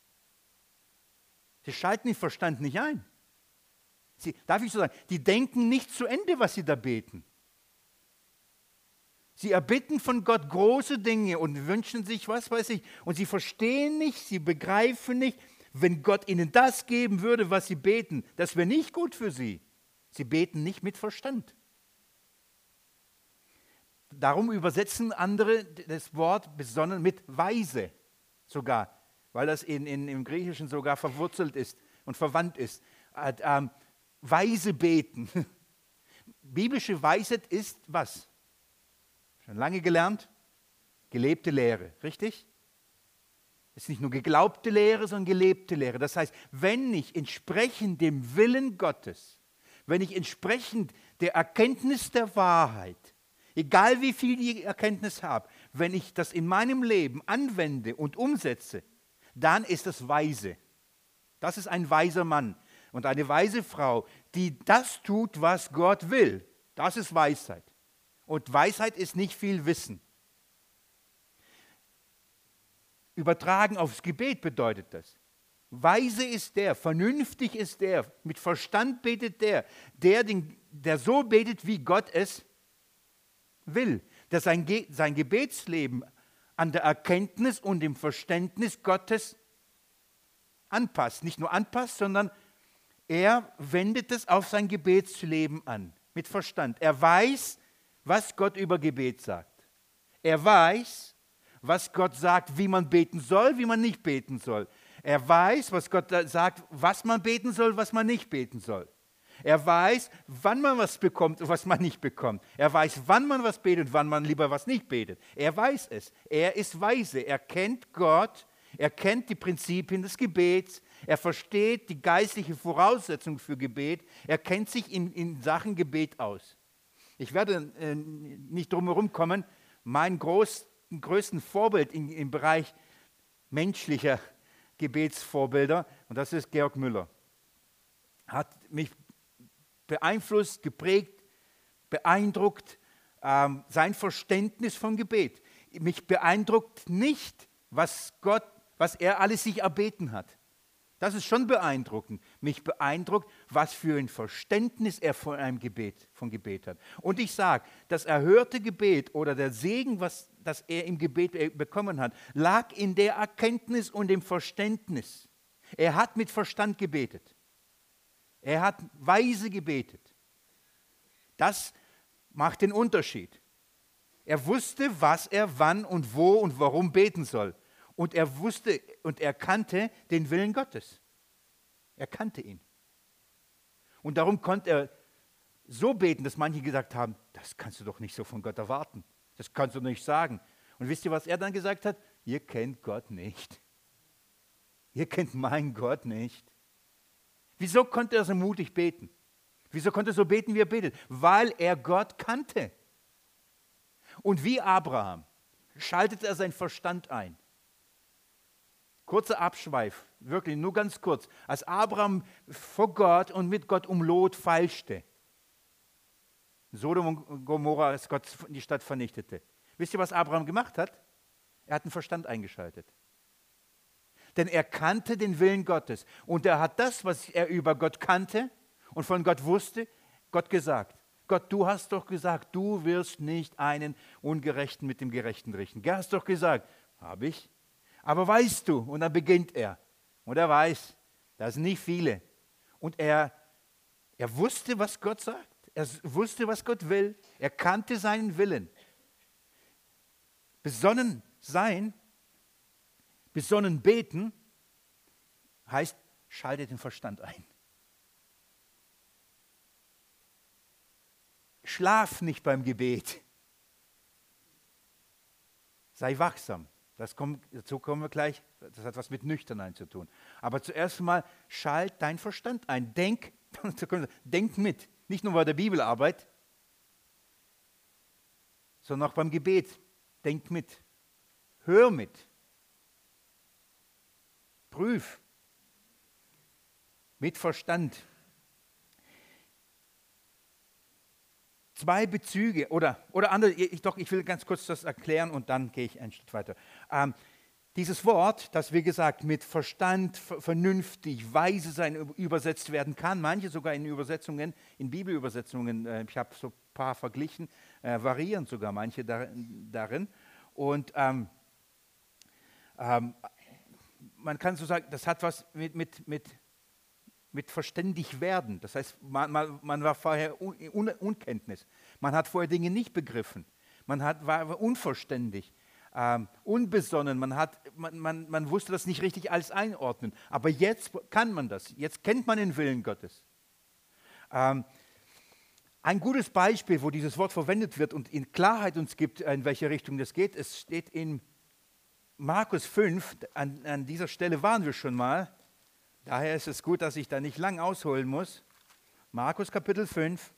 Sie schalten den Verstand nicht ein. Sie, darf ich so sagen, die denken nicht zu Ende, was sie da beten. Sie erbitten von Gott große Dinge und wünschen sich, was weiß ich, und sie verstehen nicht, sie begreifen nicht, wenn Gott ihnen das geben würde, was sie beten, das wäre nicht gut für sie. Sie beten nicht mit Verstand. Darum übersetzen andere das Wort besonnen mit weise sogar, weil das in, in, im Griechischen sogar verwurzelt ist und verwandt ist. Äh, ähm, weise beten. Biblische Weisheit ist was? Schon lange gelernt? Gelebte Lehre, richtig? Es ist nicht nur geglaubte Lehre, sondern gelebte Lehre. Das heißt, wenn ich entsprechend dem Willen Gottes, wenn ich entsprechend der Erkenntnis der Wahrheit, egal wie viel ich Erkenntnis habe, wenn ich das in meinem Leben anwende und umsetze, dann ist das weise. Das ist ein weiser Mann und eine weise Frau, die das tut, was Gott will. Das ist Weisheit. Und Weisheit ist nicht viel Wissen. Übertragen aufs Gebet bedeutet das. Weise ist der, vernünftig ist der, mit Verstand betet der, der, den, der so betet, wie Gott es will. Der sein, Ge- sein Gebetsleben an der Erkenntnis und dem Verständnis Gottes anpasst. Nicht nur anpasst, sondern er wendet es auf sein Gebetsleben an, mit Verstand. Er weiß, was Gott über Gebet sagt. Er weiß, was Gott sagt, wie man beten soll, wie man nicht beten soll. Er weiß, was Gott sagt, was man beten soll, was man nicht beten soll. Er weiß, wann man was bekommt und was man nicht bekommt. Er weiß, wann man was betet und wann man lieber was nicht betet. Er weiß es. Er ist weise. Er kennt Gott. Er kennt die Prinzipien des Gebets. Er versteht die geistliche Voraussetzung für Gebet. Er kennt sich in, in Sachen Gebet aus. Ich werde äh, nicht drum herum kommen, mein groß, größten Vorbild in, im Bereich menschlicher Gebetsvorbilder, und das ist Georg Müller, hat mich beeinflusst, geprägt, beeindruckt, ähm, sein Verständnis vom Gebet. Mich beeindruckt nicht, was Gott, was er alles sich erbeten hat. Das ist schon beeindruckend. Mich beeindruckt, was für ein Verständnis er von einem Gebet, von Gebet hat. Und ich sage, das erhörte Gebet oder der Segen, was das er im Gebet bekommen hat, lag in der Erkenntnis und dem Verständnis. Er hat mit Verstand gebetet. Er hat weise gebetet. Das macht den Unterschied. Er wusste, was er wann und wo und warum beten soll. Und er wusste und er kannte den Willen Gottes. Er kannte ihn. Und darum konnte er so beten, dass manche gesagt haben, das kannst du doch nicht so von Gott erwarten. Das kannst du nicht sagen. Und wisst ihr, was er dann gesagt hat? Ihr kennt Gott nicht. Ihr kennt meinen Gott nicht. Wieso konnte er so mutig beten? Wieso konnte er so beten, wie er betet? Weil er Gott kannte. Und wie Abraham schaltete er seinen Verstand ein. Kurzer Abschweif, wirklich nur ganz kurz. Als Abraham vor Gott und mit Gott um Lot feilschte, Sodom und Gomorra, als Gott die Stadt vernichtete. Wisst ihr, was Abraham gemacht hat? Er hat den Verstand eingeschaltet. Denn er kannte den Willen Gottes. Und er hat das, was er über Gott kannte und von Gott wusste, Gott gesagt. Gott, du hast doch gesagt, du wirst nicht einen Ungerechten mit dem Gerechten richten. Du hast doch gesagt, habe ich. Aber weißt du, und dann beginnt er. Und er weiß, das sind nicht viele. Und er, er wusste, was Gott sagt. Er wusste, was Gott will. Er kannte seinen Willen. Besonnen sein, besonnen beten, heißt, schalte den Verstand ein. Schlaf nicht beim Gebet. Sei wachsam. Das kommt, dazu kommen wir gleich. Das hat was mit Nüchternheit zu tun. Aber zuerst mal, schalt deinen Verstand ein. Denk, denk mit. Nicht nur bei der Bibelarbeit, sondern auch beim Gebet. Denk mit. Hör mit. Prüf. Mit Verstand. Zwei Bezüge oder, oder andere, ich, doch, ich will ganz kurz das erklären und dann gehe ich einen Schritt weiter. Ähm, dieses Wort, das wie gesagt mit Verstand, vernünftig, weise sein übersetzt werden kann, manche sogar in Übersetzungen, in Bibelübersetzungen, äh, ich habe so ein paar verglichen, äh, variieren sogar manche darin. Und ähm, ähm, man kann so sagen, das hat was mit, mit, mit, mit verständig werden. Das heißt, man, man, man war vorher un, un, Unkenntnis. Man hat vorher Dinge nicht begriffen. Man hat, war unverständig, ähm, unbesonnen. Man, hat, man, man, man wusste das nicht richtig alles einordnen. Aber jetzt kann man das. Jetzt kennt man den Willen Gottes. Ähm, ein gutes Beispiel, wo dieses Wort verwendet wird und in Klarheit uns gibt, in welche Richtung das geht, es steht in Markus fünf, an, an dieser Stelle waren wir schon mal. Daher ist es gut, dass ich da nicht lang ausholen muss. Markus Kapitel fünf.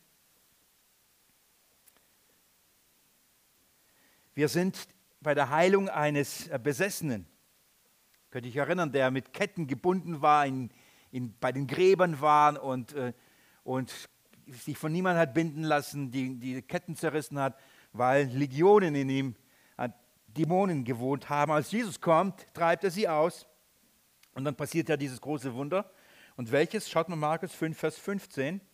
Wir sind bei der Heilung eines Besessenen. Könnt ihr euch erinnern, der mit Ketten gebunden war, in, in, bei den Gräbern war und, äh, und sich von niemandem hat binden lassen, die, die Ketten zerrissen hat, weil Legionen in ihm, äh, Dämonen gewohnt haben. Als Jesus kommt, treibt er sie aus. Und dann passiert ja dieses große Wunder. Und welches? Schaut mal Markus fünf, Vers fünfzehn.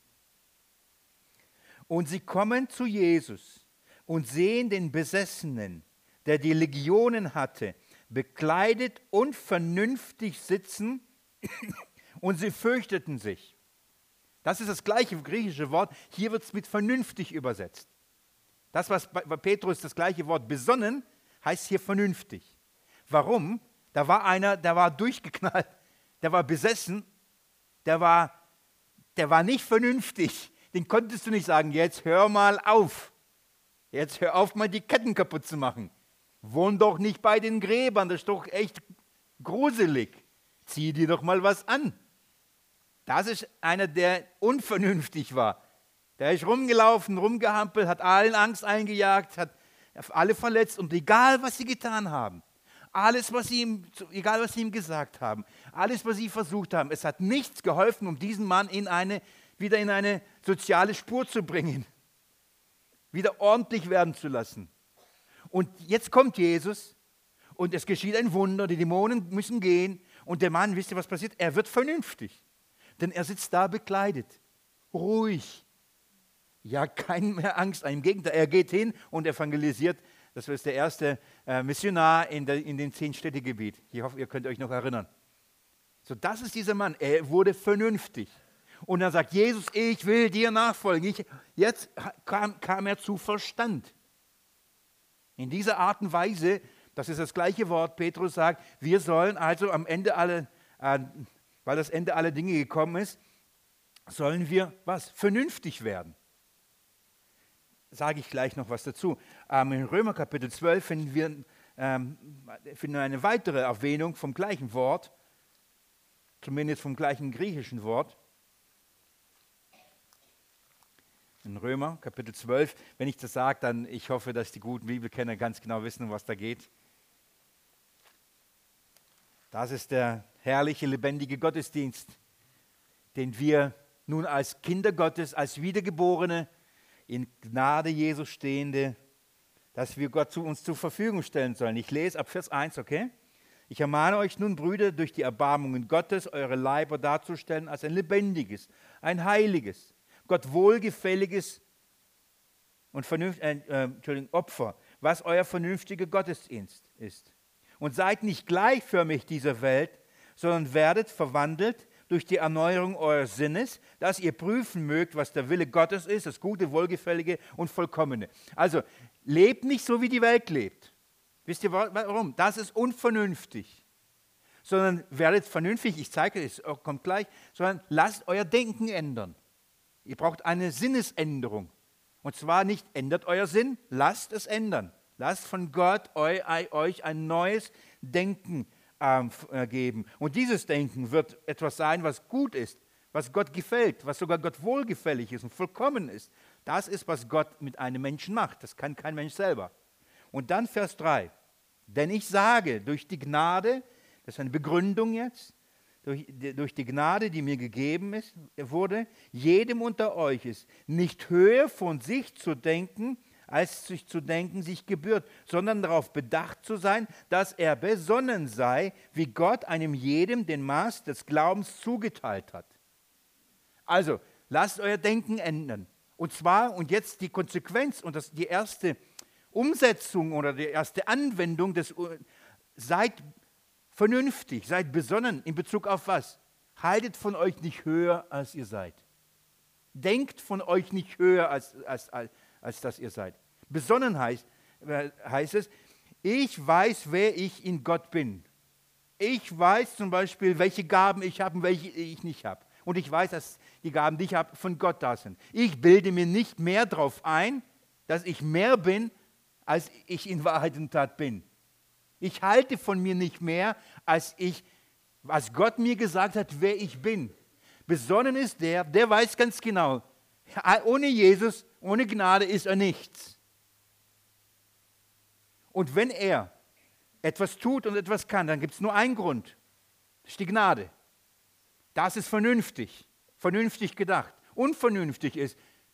Und sie kommen zu Jesus und sehen den Besessenen, der die Legionen hatte, bekleidet und vernünftig sitzen, und sie fürchteten sich. Das ist das gleiche griechische Wort. Hier wird es mit vernünftig übersetzt. Das, was bei Petrus das gleiche Wort besonnen, heißt hier vernünftig. Warum? Da war einer, der war durchgeknallt, der war besessen, der war, der war nicht vernünftig. Den konntest du nicht sagen, jetzt hör mal auf. Jetzt hör auf, mal die Ketten kaputt zu machen. Wohn doch nicht bei den Gräbern, das ist doch echt gruselig. Zieh dir doch mal was an. Das ist einer, der unvernünftig war. Der ist rumgelaufen, rumgehampelt, hat allen Angst eingejagt, hat alle verletzt und egal, was sie getan haben, alles, was sie ihm, egal was sie ihm gesagt haben, alles, was sie versucht haben, es hat nichts geholfen, um diesen Mann in eine, wieder in eine soziale Spur zu bringen, wieder ordentlich werden zu lassen. Und jetzt kommt Jesus und es geschieht ein Wunder, die Dämonen müssen gehen und der Mann, wisst ihr, was passiert? Er wird vernünftig, denn er sitzt da bekleidet, ruhig, ja, kein mehr Angst, im Gegenteil, er geht hin und evangelisiert. Das ist der erste äh, Missionar in, der, in dem Zehn-Städte-Gebiet. Ich hoffe, ihr könnt euch noch erinnern. So, das ist dieser Mann. Er wurde vernünftig. Und dann sagt Jesus, ich will dir nachfolgen. Ich, jetzt kam, kam er zu Verstand. In dieser Art und Weise, das ist das gleiche Wort, Petrus sagt, wir sollen also am Ende alle, äh, weil das Ende aller Dinge gekommen ist, sollen wir was? Vernünftig werden. Sage ich gleich noch was dazu. Ähm, in Römer Kapitel zwölf finden wir, ähm, finden wir eine weitere Erwähnung vom gleichen Wort. zumindest vom gleichen griechischen Wort. In Römer, Kapitel zwölf. Wenn ich das sage, dann ich hoffe, dass die guten Bibelkenner ganz genau wissen, was da geht. Das ist der herrliche, lebendige Gottesdienst, den wir nun als Kinder Gottes, als Wiedergeborene, in Gnade Jesu stehende, dass wir Gott zu uns zur Verfügung stellen sollen. Ich lese ab Vers eins, okay? Ich ermahne euch nun, Brüder, durch die Erbarmungen Gottes, eure Leiber darzustellen als ein lebendiges, ein heiliges, Gott wohlgefälliges und vernünft, äh, äh, Entschuldigung, Opfer, was euer vernünftiger Gottesdienst ist. Und seid nicht gleichförmig dieser Welt, sondern werdet verwandelt durch die Erneuerung eures Sinnes, dass ihr prüfen mögt, was der Wille Gottes ist, das Gute, Wohlgefällige und Vollkommene. Also, lebt nicht so, wie die Welt lebt. Wisst ihr warum? Das ist unvernünftig. Sondern werdet vernünftig, ich zeige es, kommt gleich, sondern lasst euer Denken ändern. Ihr braucht eine Sinnesänderung. Und zwar nicht ändert euer Sinn, lasst es ändern. Lasst von Gott eu, euch ein neues Denken ähm, geben. Und dieses Denken wird etwas sein, was gut ist, was Gott gefällt, was sogar Gott wohlgefällig ist und vollkommen ist. Das ist, was Gott mit einem Menschen macht. Das kann kein Mensch selber. Und dann Vers drei. Denn ich sage, durch die Gnade, das ist eine Begründung jetzt, durch, durch die Gnade, die mir gegeben ist, wurde, jedem unter euch ist, nicht höher von sich zu denken, als sich zu denken sich gebührt, sondern darauf bedacht zu sein, dass er besonnen sei, wie Gott einem jedem den Maß des Glaubens zugeteilt hat. Also, lasst euer Denken ändern. Und zwar, und jetzt die Konsequenz und das, die erste Umsetzung oder die erste Anwendung des, seid vernünftig, seid besonnen in Bezug auf was? Haltet von euch nicht höher, als ihr seid. Denkt von euch nicht höher, als, als, als, als dass ihr seid. Besonnen heißt, heißt es, ich weiß, wer ich in Gott bin. Ich weiß zum Beispiel, welche Gaben ich habe und welche ich nicht habe. Und ich weiß, dass die Gaben, die ich habe, von Gott da sind. Ich bilde mir nicht mehr darauf ein, dass ich mehr bin, als ich in Wahrheit und Tat bin. Ich halte von mir nicht mehr, als ich, was Gott mir gesagt hat, wer ich bin. Besonnen ist der, der weiß ganz genau, ohne Jesus, ohne Gnade ist er nichts. Und wenn er etwas tut und etwas kann, dann gibt es nur einen Grund. Das ist die Gnade. Das ist vernünftig, vernünftig gedacht. Unvernünftig ist,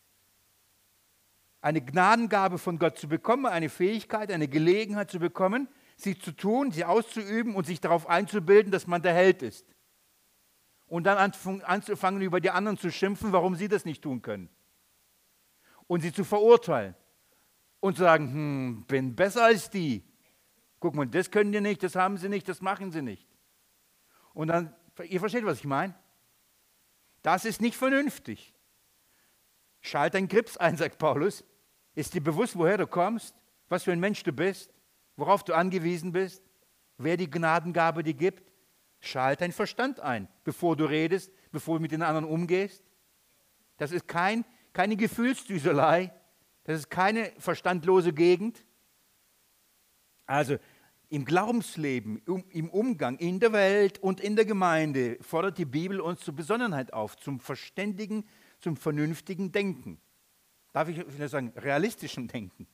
eine Gnadengabe von Gott zu bekommen, eine Fähigkeit, eine Gelegenheit zu bekommen, sie zu tun, sie auszuüben und sich darauf einzubilden, dass man der Held ist. Und dann anzufangen, über die anderen zu schimpfen, warum sie das nicht tun können. Und sie zu verurteilen. Und zu sagen, hm, bin besser als die. Guck mal, das können die nicht, das haben sie nicht, das machen sie nicht. Und dann, ihr versteht, was ich meine? Das ist nicht vernünftig. Schalt deinen Grips ein, sagt Paulus. Ist dir bewusst, woher du kommst? Was für ein Mensch du bist? Worauf du angewiesen bist? Wer die Gnadengabe dir gibt? Schalt deinen Verstand ein, bevor du redest, bevor du mit den anderen umgehst. Das ist kein, keine Gefühlsdüselei. Das ist keine verstandlose Gegend. Also im Glaubensleben, im Umgang in der Welt und in der Gemeinde fordert die Bibel uns zur Besonnenheit auf, zum verständigen, zum vernünftigen Denken. Darf ich vielleicht sagen, realistischen Denken.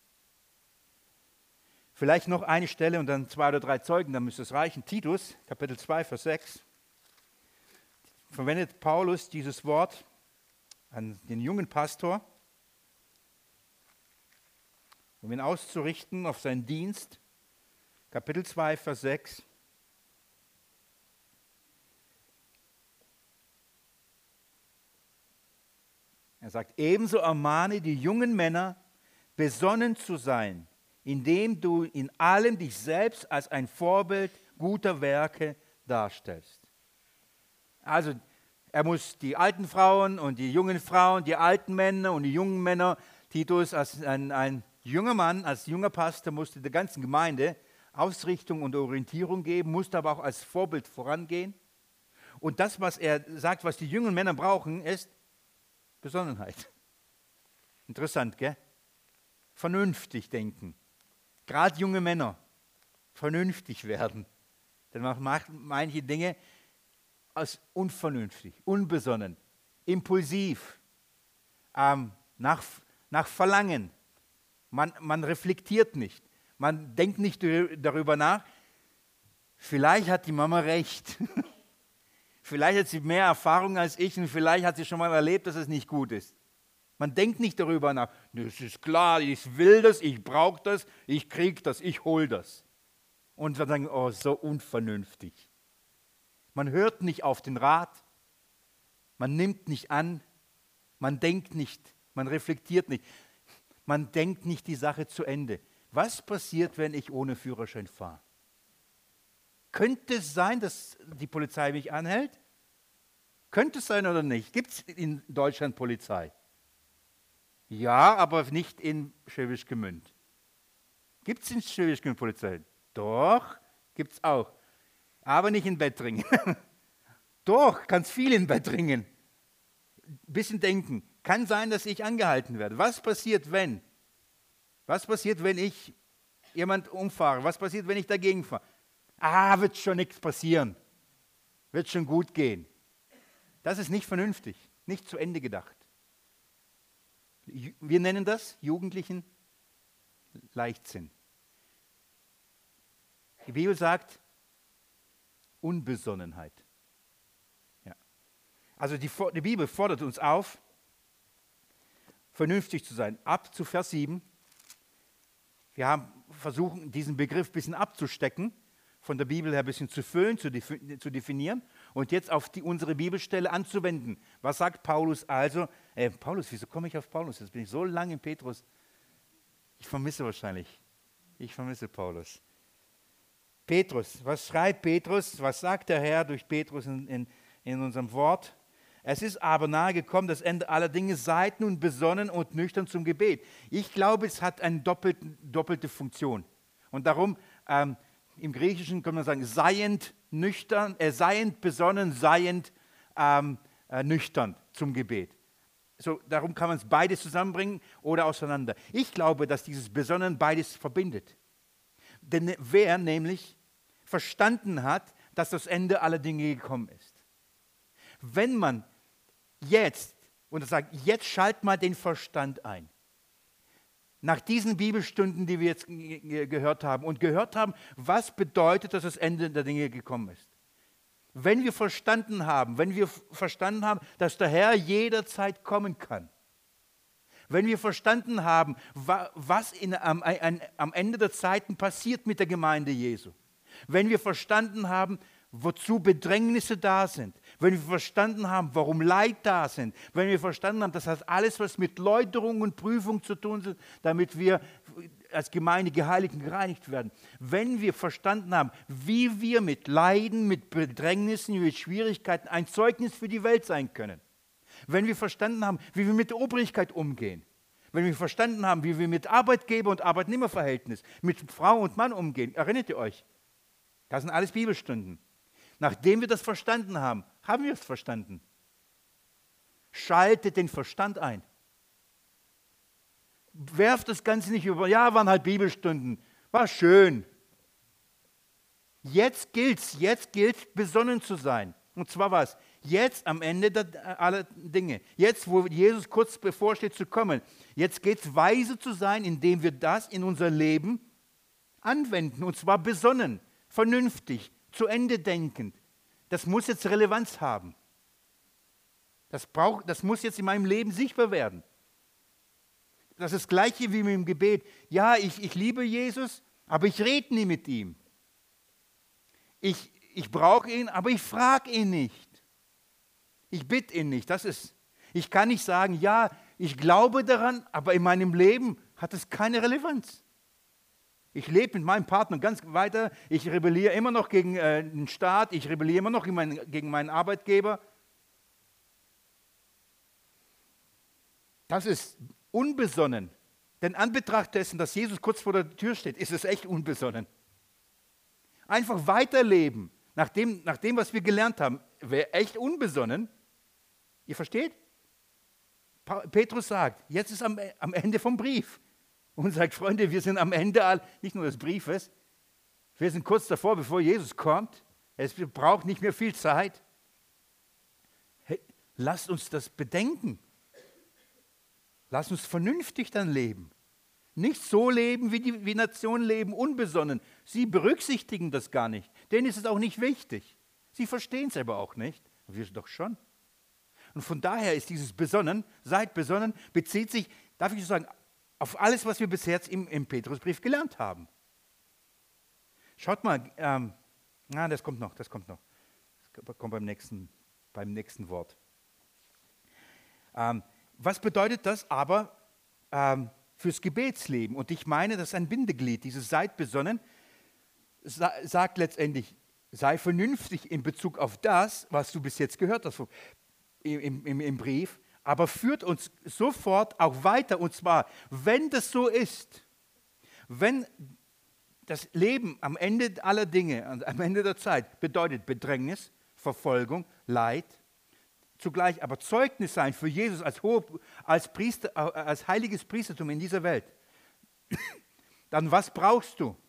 Vielleicht noch eine Stelle und dann zwei oder drei Zeugen, dann müsste es reichen. Titus, Kapitel zwei, Vers sechs. Verwendet Paulus dieses Wort an den jungen Pastor, um ihn auszurichten auf seinen Dienst. Kapitel zwei, Vers sechs. Er sagt, ebenso ermahne die jungen Männer, besonnen zu sein, indem du in allem dich selbst als ein Vorbild guter Werke darstellst. Also er muss die alten Frauen und die jungen Frauen, die alten Männer und die jungen Männer, Titus als ein, ein junger Mann, als junger Pastor musste der ganzen Gemeinde Ausrichtung und Orientierung geben, musste aber auch als Vorbild vorangehen. Und das, was er sagt, was die jungen Männer brauchen, ist Besonnenheit. Interessant, gell? Vernünftig denken. Gerade junge Männer vernünftig werden. Denn man macht manche Dinge als unvernünftig, unbesonnen, impulsiv, ähm, nach, nach Verlangen. Man, man reflektiert nicht. Man denkt nicht darüber nach. Vielleicht hat die Mama recht. Vielleicht hat sie mehr Erfahrung als ich und vielleicht hat sie schon mal erlebt, dass es nicht gut ist. Man denkt nicht darüber nach. Das ist klar, ich will das, ich brauche das, ich kriege das, ich hole das. Und wir sagen, oh, so unvernünftig. Man hört nicht auf den Rat, man nimmt nicht an, man denkt nicht, man reflektiert nicht, man denkt nicht die Sache zu Ende. Was passiert, wenn ich ohne Führerschein fahre? Könnte es sein, dass die Polizei mich anhält? Könnte es sein oder nicht? Gibt es in Deutschland Polizei? Ja, aber nicht in Schwäbisch Gmünd. Gibt es in Schwäbisch Gmünd Polizei? Doch, gibt es auch. Aber nicht in Bettringen. Doch, ganz viel in Bettringen. Ein bisschen denken. Kann sein, dass ich angehalten werde. Was passiert, wenn? Was passiert, wenn ich jemand umfahre? Was passiert, wenn ich dagegen fahre? Ah, wird schon nichts passieren. Wird schon gut gehen. Das ist nicht vernünftig, nicht zu Ende gedacht. Wir nennen das Jugendlichen Leichtsinn. Die Bibel sagt Unbesonnenheit. Ja. Also die, die Bibel fordert uns auf, vernünftig zu sein. Ab zu Vers sieben. Wir haben versucht, diesen Begriff ein bisschen abzustecken, von der Bibel her ein bisschen zu füllen, zu, zu definieren und jetzt auf die, unsere Bibelstelle anzuwenden. Was sagt Paulus also? Äh, Paulus, wieso komme ich auf Paulus? Jetzt bin ich so lange in Petrus. Ich vermisse wahrscheinlich. Ich vermisse Paulus. Petrus, was schreibt Petrus? Was sagt der Herr durch Petrus in, in, in unserem Wort? Es ist aber nahe gekommen, das Ende aller Dinge, seid nun besonnen und nüchtern zum Gebet. Ich glaube, es hat eine doppelte, doppelte Funktion. Und darum, ähm, im Griechischen kann man sagen, seiend nüchtern, äh, seiend besonnen, seiend ähm, äh, nüchtern zum Gebet. So, darum kann man es beides zusammenbringen oder auseinander. Ich glaube, dass dieses Besonnen beides verbindet. Denn wer nämlich verstanden hat, dass das Ende aller Dinge gekommen ist. Wenn man jetzt, und er sagt, jetzt schalt mal den Verstand ein. Nach diesen Bibelstunden, die wir jetzt gehört haben und gehört haben, was bedeutet, dass das Ende der Dinge gekommen ist. Wenn wir verstanden haben, wenn wir verstanden haben, dass der Herr jederzeit kommen kann, wenn wir verstanden haben, was in, am, am Ende der Zeiten passiert mit der Gemeinde Jesu, wenn wir verstanden haben, wozu Bedrängnisse da sind, wenn wir verstanden haben, warum Leid da sind, wenn wir verstanden haben, dass das alles, was mit Läuterung und Prüfung zu tun hat, damit wir als Gemeinde geheiligt und gereinigt werden, wenn wir verstanden haben, wie wir mit Leiden, mit Bedrängnissen, mit Schwierigkeiten ein Zeugnis für die Welt sein können, wenn wir verstanden haben, wie wir mit der Obrigkeit umgehen, wenn wir verstanden haben, wie wir mit Arbeitgeber- und Arbeitnehmerverhältnis, mit Frau und Mann umgehen, erinnert ihr euch? Das sind alles Bibelstunden. Nachdem wir das verstanden haben, haben wir es verstanden. Schaltet den Verstand ein. Werft das Ganze nicht über, ja, waren halt Bibelstunden, war schön. Jetzt gilt's, jetzt gilt besonnen zu sein. Und zwar was? Jetzt am Ende der, aller Dinge. Jetzt, wo Jesus kurz bevorsteht zu kommen. Jetzt geht es, weise zu sein, indem wir das in unser Leben anwenden. Und zwar besonnen, vernünftig, zu Ende denkend. Das muss jetzt Relevanz haben. Das, braucht, das muss jetzt in meinem Leben sichtbar werden. Das ist das Gleiche wie mit dem Gebet. Ja, ich, ich liebe Jesus, aber ich rede nie mit ihm. Ich, ich brauche ihn, aber ich frage ihn nicht. Ich bitte ihn nicht. Das ist, ich kann nicht sagen, ja, ich glaube daran, aber in meinem Leben hat es keine Relevanz. Ich lebe mit meinem Partner ganz weiter, ich rebelliere immer noch gegen äh, den Staat, ich rebelliere immer noch gegen meinen, gegen meinen Arbeitgeber. Das ist unbesonnen. Denn an Betracht dessen, dass Jesus kurz vor der Tür steht, ist es echt unbesonnen. Einfach weiterleben, nach dem, nach dem was wir gelernt haben, wäre echt unbesonnen. Ihr versteht? Petrus sagt, jetzt ist am, am Ende vom Brief. Und sagt, Freunde, wir sind am Ende, nicht nur des Briefes, wir sind kurz davor, bevor Jesus kommt. Es braucht nicht mehr viel Zeit. Lasst uns das bedenken. Lasst uns vernünftig dann leben. Nicht so leben, wie die wie Nationen leben, unbesonnen. Sie berücksichtigen das gar nicht. Denen ist es auch nicht wichtig. Sie verstehen es aber auch nicht. Wir doch schon. Und von daher ist dieses Besonnen, seid besonnen, bezieht sich, darf ich so sagen, auf alles, was wir bisher im, im Petrusbrief gelernt haben. Schaut mal, ähm, na, das kommt noch, das kommt noch. Das kommt beim nächsten, beim nächsten Wort. Ähm, was bedeutet das aber ähm, fürs Gebetsleben? Und ich meine, das ist ein Bindeglied. Dieses seid besonnen sa- sagt letztendlich, sei vernünftig in Bezug auf das, was du bis jetzt gehört hast im, im, im Brief, aber führt uns sofort auch weiter. Und zwar, wenn das so ist, wenn das Leben am Ende aller Dinge, am Ende der Zeit bedeutet Bedrängnis, Verfolgung, Leid, zugleich aber Zeugnis sein für Jesus als, hohe, als, Priester, als heiliges Priestertum in dieser Welt, dann was brauchst du?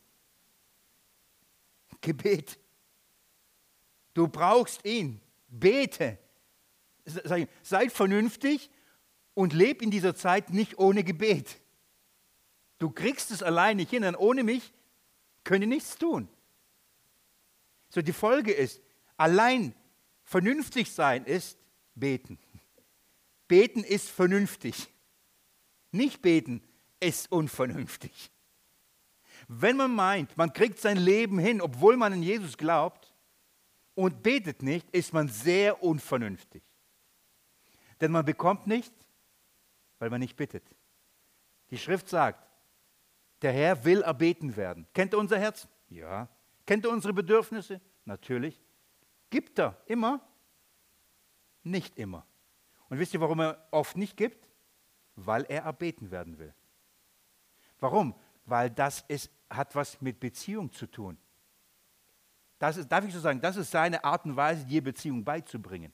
Gebet. Du brauchst ihn. Bete. Seid vernünftig und leb in dieser Zeit nicht ohne Gebet. Du kriegst es allein nicht hin, denn ohne mich könnt ihr nichts tun. So, die Folge ist, allein vernünftig sein ist beten. Beten ist vernünftig. Nicht beten ist unvernünftig. Wenn man meint, man kriegt sein Leben hin, obwohl man an Jesus glaubt, und betet nicht, ist man sehr unvernünftig. Denn man bekommt nicht, weil man nicht bittet. Die Schrift sagt, der Herr will erbeten werden. Kennt er unser Herz? Ja. Kennt er unsere Bedürfnisse? Natürlich. Gibt er immer? Nicht immer. Und wisst ihr, warum er oft nicht gibt? Weil er erbeten werden will. Warum? Weil das ist, hat was mit Beziehung zu tun. Das ist, darf ich so sagen, das ist seine Art und Weise, dir Beziehung beizubringen.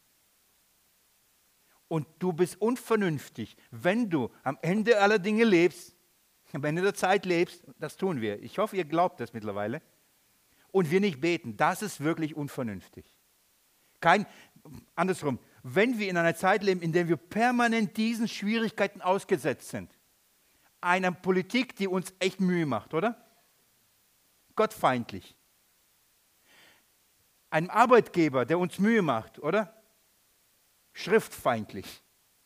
Und du bist unvernünftig, wenn du am Ende aller Dinge lebst, am Ende der Zeit lebst, das tun wir. Ich hoffe, ihr glaubt das mittlerweile. Und wir nicht beten, das ist wirklich unvernünftig. Kein, andersrum, wenn wir in einer Zeit leben, in der wir permanent diesen Schwierigkeiten ausgesetzt sind, einer Politik, die uns echt Mühe macht, oder? Gottfeindlich. Einem Arbeitgeber, der uns Mühe macht, oder? Schriftfeindlich.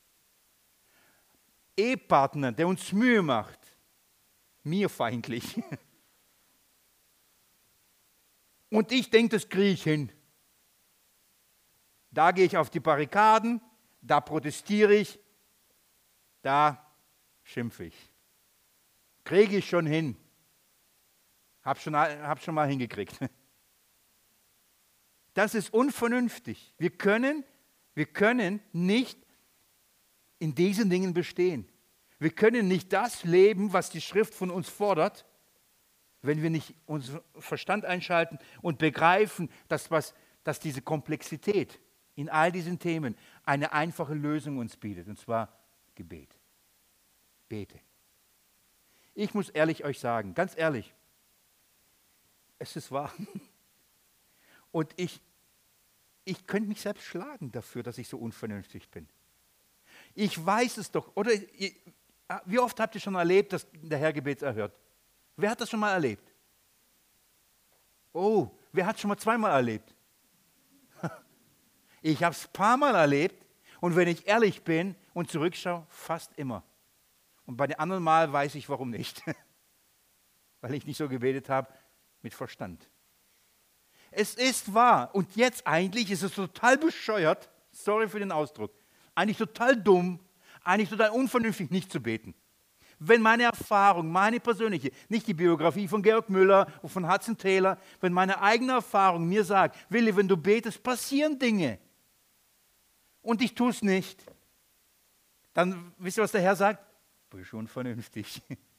Ehepartner, der uns Mühe macht, mir feindlich. Und ich denke, das kriege ich hin. Da gehe ich auf die Barrikaden, da protestiere ich, da schimpfe ich. Kriege ich schon hin. Hab schon, hab schon mal hingekriegt. Das ist unvernünftig. Wir können, wir können nicht in diesen Dingen bestehen. Wir können nicht das leben, was die Schrift von uns fordert, wenn wir nicht unseren Verstand einschalten und begreifen, dass, was, dass diese Komplexität in all diesen Themen eine einfache Lösung uns bietet, und zwar Gebet. Bete. Ich muss ehrlich euch sagen, ganz ehrlich, es ist wahr. Und ich, ich könnte mich selbst schlagen dafür, dass ich so unvernünftig bin. Ich weiß es doch. Oder wie oft habt ihr schon erlebt, dass der Herr Gebet erhört? Wer hat das schon mal erlebt? Oh, wer hat es schon mal zweimal erlebt? Ich habe es ein paar Mal erlebt und wenn ich ehrlich bin und zurückschaue, fast immer. Und bei den anderen Mal weiß ich, warum nicht. Weil ich nicht so gebetet habe mit Verstand. Es ist wahr. Und jetzt eigentlich ist es total bescheuert, sorry für den Ausdruck, eigentlich total dumm, eigentlich total unvernünftig, nicht zu beten. Wenn meine Erfahrung, meine persönliche, nicht die Biografie von Georg Müller und von Hudson Taylor, wenn meine eigene Erfahrung mir sagt, Willi, wenn du betest, passieren Dinge. Und ich tue es nicht. Dann, wisst ihr, was der Herr sagt? Bist schon vernünftig.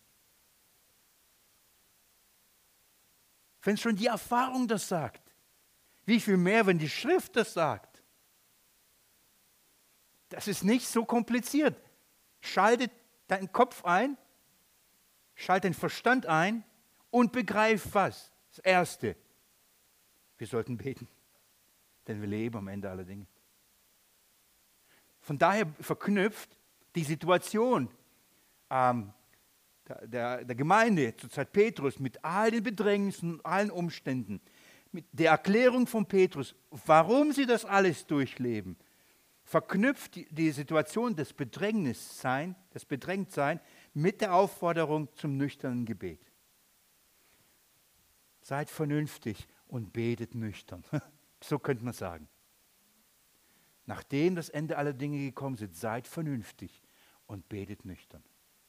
Wenn schon die Erfahrung das sagt, wie viel mehr, wenn die Schrift das sagt? Das ist nicht so kompliziert. Schaltet deinen Kopf ein, schalt den Verstand ein und begreif was. Das Erste, wir sollten beten, denn wir leben am Ende aller Dinge. Von daher verknüpft die Situation ähm, der, der, der Gemeinde zur Zeit Petrus mit all den Bedrängnissen und allen Umständen, mit der Erklärung von Petrus, warum sie das alles durchleben, verknüpft die, die Situation des Bedrängnissein, des Bedrängtsein mit der Aufforderung zum nüchternen Gebet. Seid vernünftig und betet nüchtern. So könnte man sagen. Nachdem das Ende aller Dinge gekommen ist, seid vernünftig und betet nüchtern.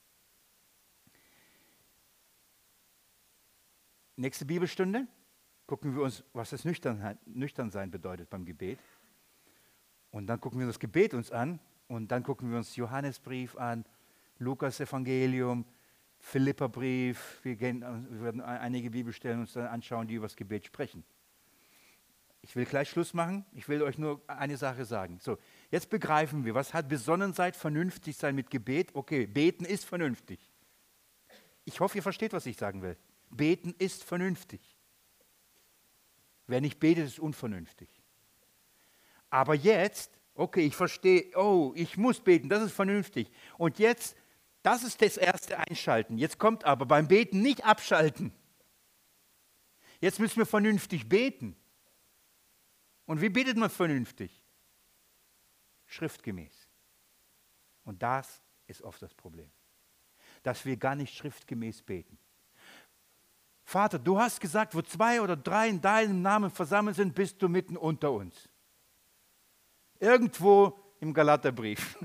Nächste Bibelstunde gucken wir uns, was das Nüchternheit, Nüchternsein bedeutet beim Gebet. Und dann gucken wir das Gebet uns an und dann gucken wir uns Johannesbrief an, Lukas Evangelium, Philipperbrief. Wir, gehen, wir werden einige Bibelstellen uns dann anschauen, die über das Gebet sprechen. Ich will gleich Schluss machen. Ich will euch nur eine Sache sagen. So, jetzt begreifen wir, was hat Besonnensein, vernünftig sein mit Gebet? Okay, beten ist vernünftig. Ich hoffe, ihr versteht, was ich sagen will. Beten ist vernünftig. Wer nicht betet, ist unvernünftig. Aber jetzt, okay, ich verstehe, oh, ich muss beten, das ist vernünftig. Und jetzt, das ist das erste Einschalten. Jetzt kommt aber beim Beten nicht abschalten. Jetzt müssen wir vernünftig beten. Und wie betet man vernünftig? Schriftgemäß. Und das ist oft das Problem, dass wir gar nicht schriftgemäß beten. Vater, du hast gesagt, wo zwei oder drei in deinem Namen versammelt sind, bist du mitten unter uns. Irgendwo im Galaterbrief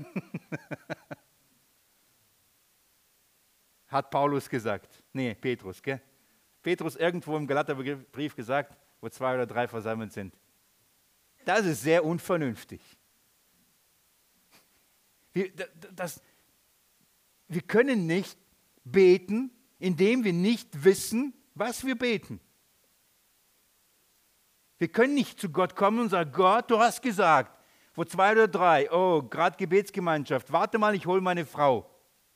hat Paulus gesagt, nee, Petrus, gell? Petrus irgendwo im Galaterbrief gesagt, wo zwei oder drei versammelt sind. Das ist sehr unvernünftig. Wir, das, wir können nicht beten, indem wir nicht wissen, was wir beten. Wir können nicht zu Gott kommen und sagen, Gott, du hast gesagt, wo zwei oder drei, oh, gerade Gebetsgemeinschaft, warte mal, ich hole meine Frau,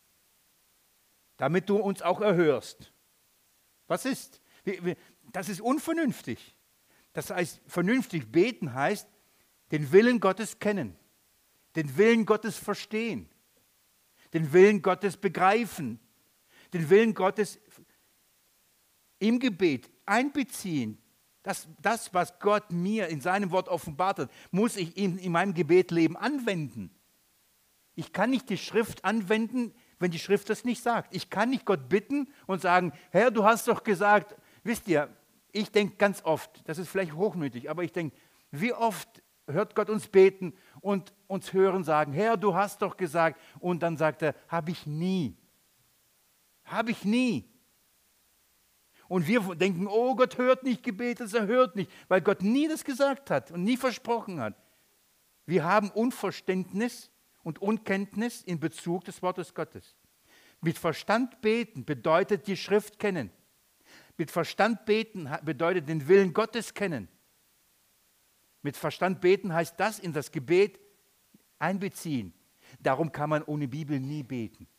damit du uns auch erhörst. Was ist? Das ist unvernünftig. Das heißt, vernünftig beten heißt, den Willen Gottes kennen, den Willen Gottes verstehen, den Willen Gottes begreifen, den Willen Gottes im Gebet einbeziehen. Das, das, was Gott mir in seinem Wort offenbart hat, muss ich in, in meinem Gebetleben anwenden. Ich kann nicht die Schrift anwenden, wenn die Schrift das nicht sagt. Ich kann nicht Gott bitten und sagen, Herr, du hast doch gesagt, wisst ihr, ich denke ganz oft, das ist vielleicht hochmütig, aber ich denke, wie oft hört Gott uns beten und uns hören sagen, Herr, du hast doch gesagt, und dann sagt er, habe ich nie. Habe ich nie. Und wir denken, oh, Gott hört nicht Gebete, er hört nicht, weil Gott nie das gesagt hat und nie versprochen hat. Wir haben Unverständnis und Unkenntnis in Bezug des Wortes Gottes. Mit Verstand beten bedeutet die Schrift kennen. Mit Verstand beten bedeutet den Willen Gottes kennen. Mit Verstand beten heißt das in das Gebet einbeziehen. Darum kann man ohne Bibel nie beten.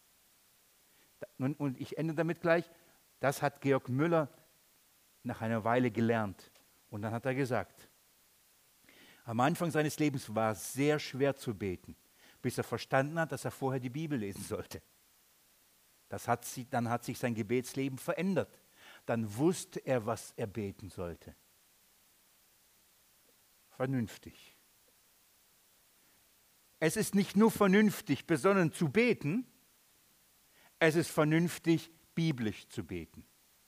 Und ich ende damit gleich. Das hat Georg Müller nach einer Weile gelernt. Und dann hat er gesagt, am Anfang seines Lebens war es sehr schwer zu beten, bis er verstanden hat, dass er vorher die Bibel lesen sollte. Das hat sie, dann hat sich sein Gebetsleben verändert. Dann wusste er, was er beten sollte. Vernünftig. Es ist nicht nur vernünftig, besonnen zu beten, es ist vernünftig, biblisch zu beten.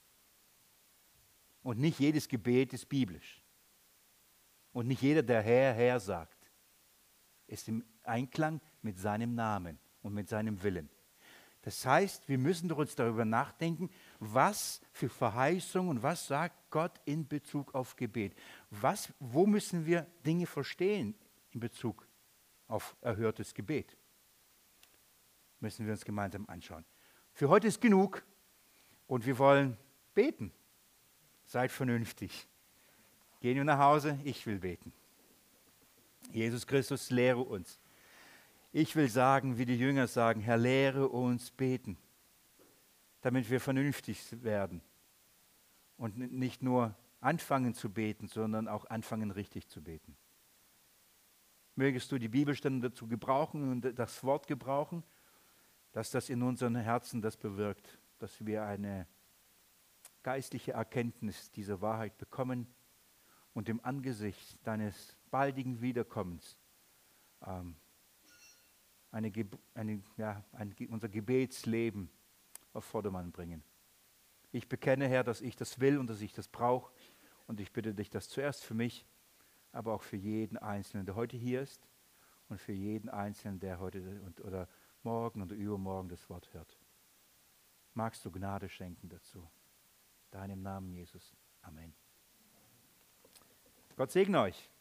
Und nicht jedes Gebet ist biblisch. Und nicht jeder, der Herr, Herr sagt, ist im Einklang mit seinem Namen und mit seinem Willen. Das heißt, wir müssen doch uns darüber nachdenken, was für Verheißungen und was sagt Gott in Bezug auf Gebet. Was, wo müssen wir Dinge verstehen in Bezug auf erhörtes Gebet? Müssen wir uns gemeinsam anschauen. Für heute ist genug. Und wir wollen beten. Seid vernünftig. Gehen wir nach Hause, ich will beten. Jesus Christus, lehre uns. Ich will sagen, wie die Jünger sagen, Herr, lehre uns beten, damit wir vernünftig werden und nicht nur anfangen zu beten, sondern auch anfangen richtig zu beten. Mögest du die Bibelstände dazu gebrauchen und das Wort gebrauchen, dass das in unseren Herzen das bewirkt, dass wir eine geistliche Erkenntnis dieser Wahrheit bekommen und im Angesicht deines baldigen Wiederkommens ähm, eine, eine, ja, ein, unser Gebetsleben auf Vordermann bringen. Ich bekenne, Herr, dass ich das will und dass ich das brauche, und ich bitte dich, das zuerst für mich, aber auch für jeden Einzelnen, der heute hier ist, und für jeden Einzelnen, der heute und, oder morgen oder übermorgen das Wort hört. Magst du Gnade schenken dazu? Deinem Namen, Jesus. Amen. Gott segne euch.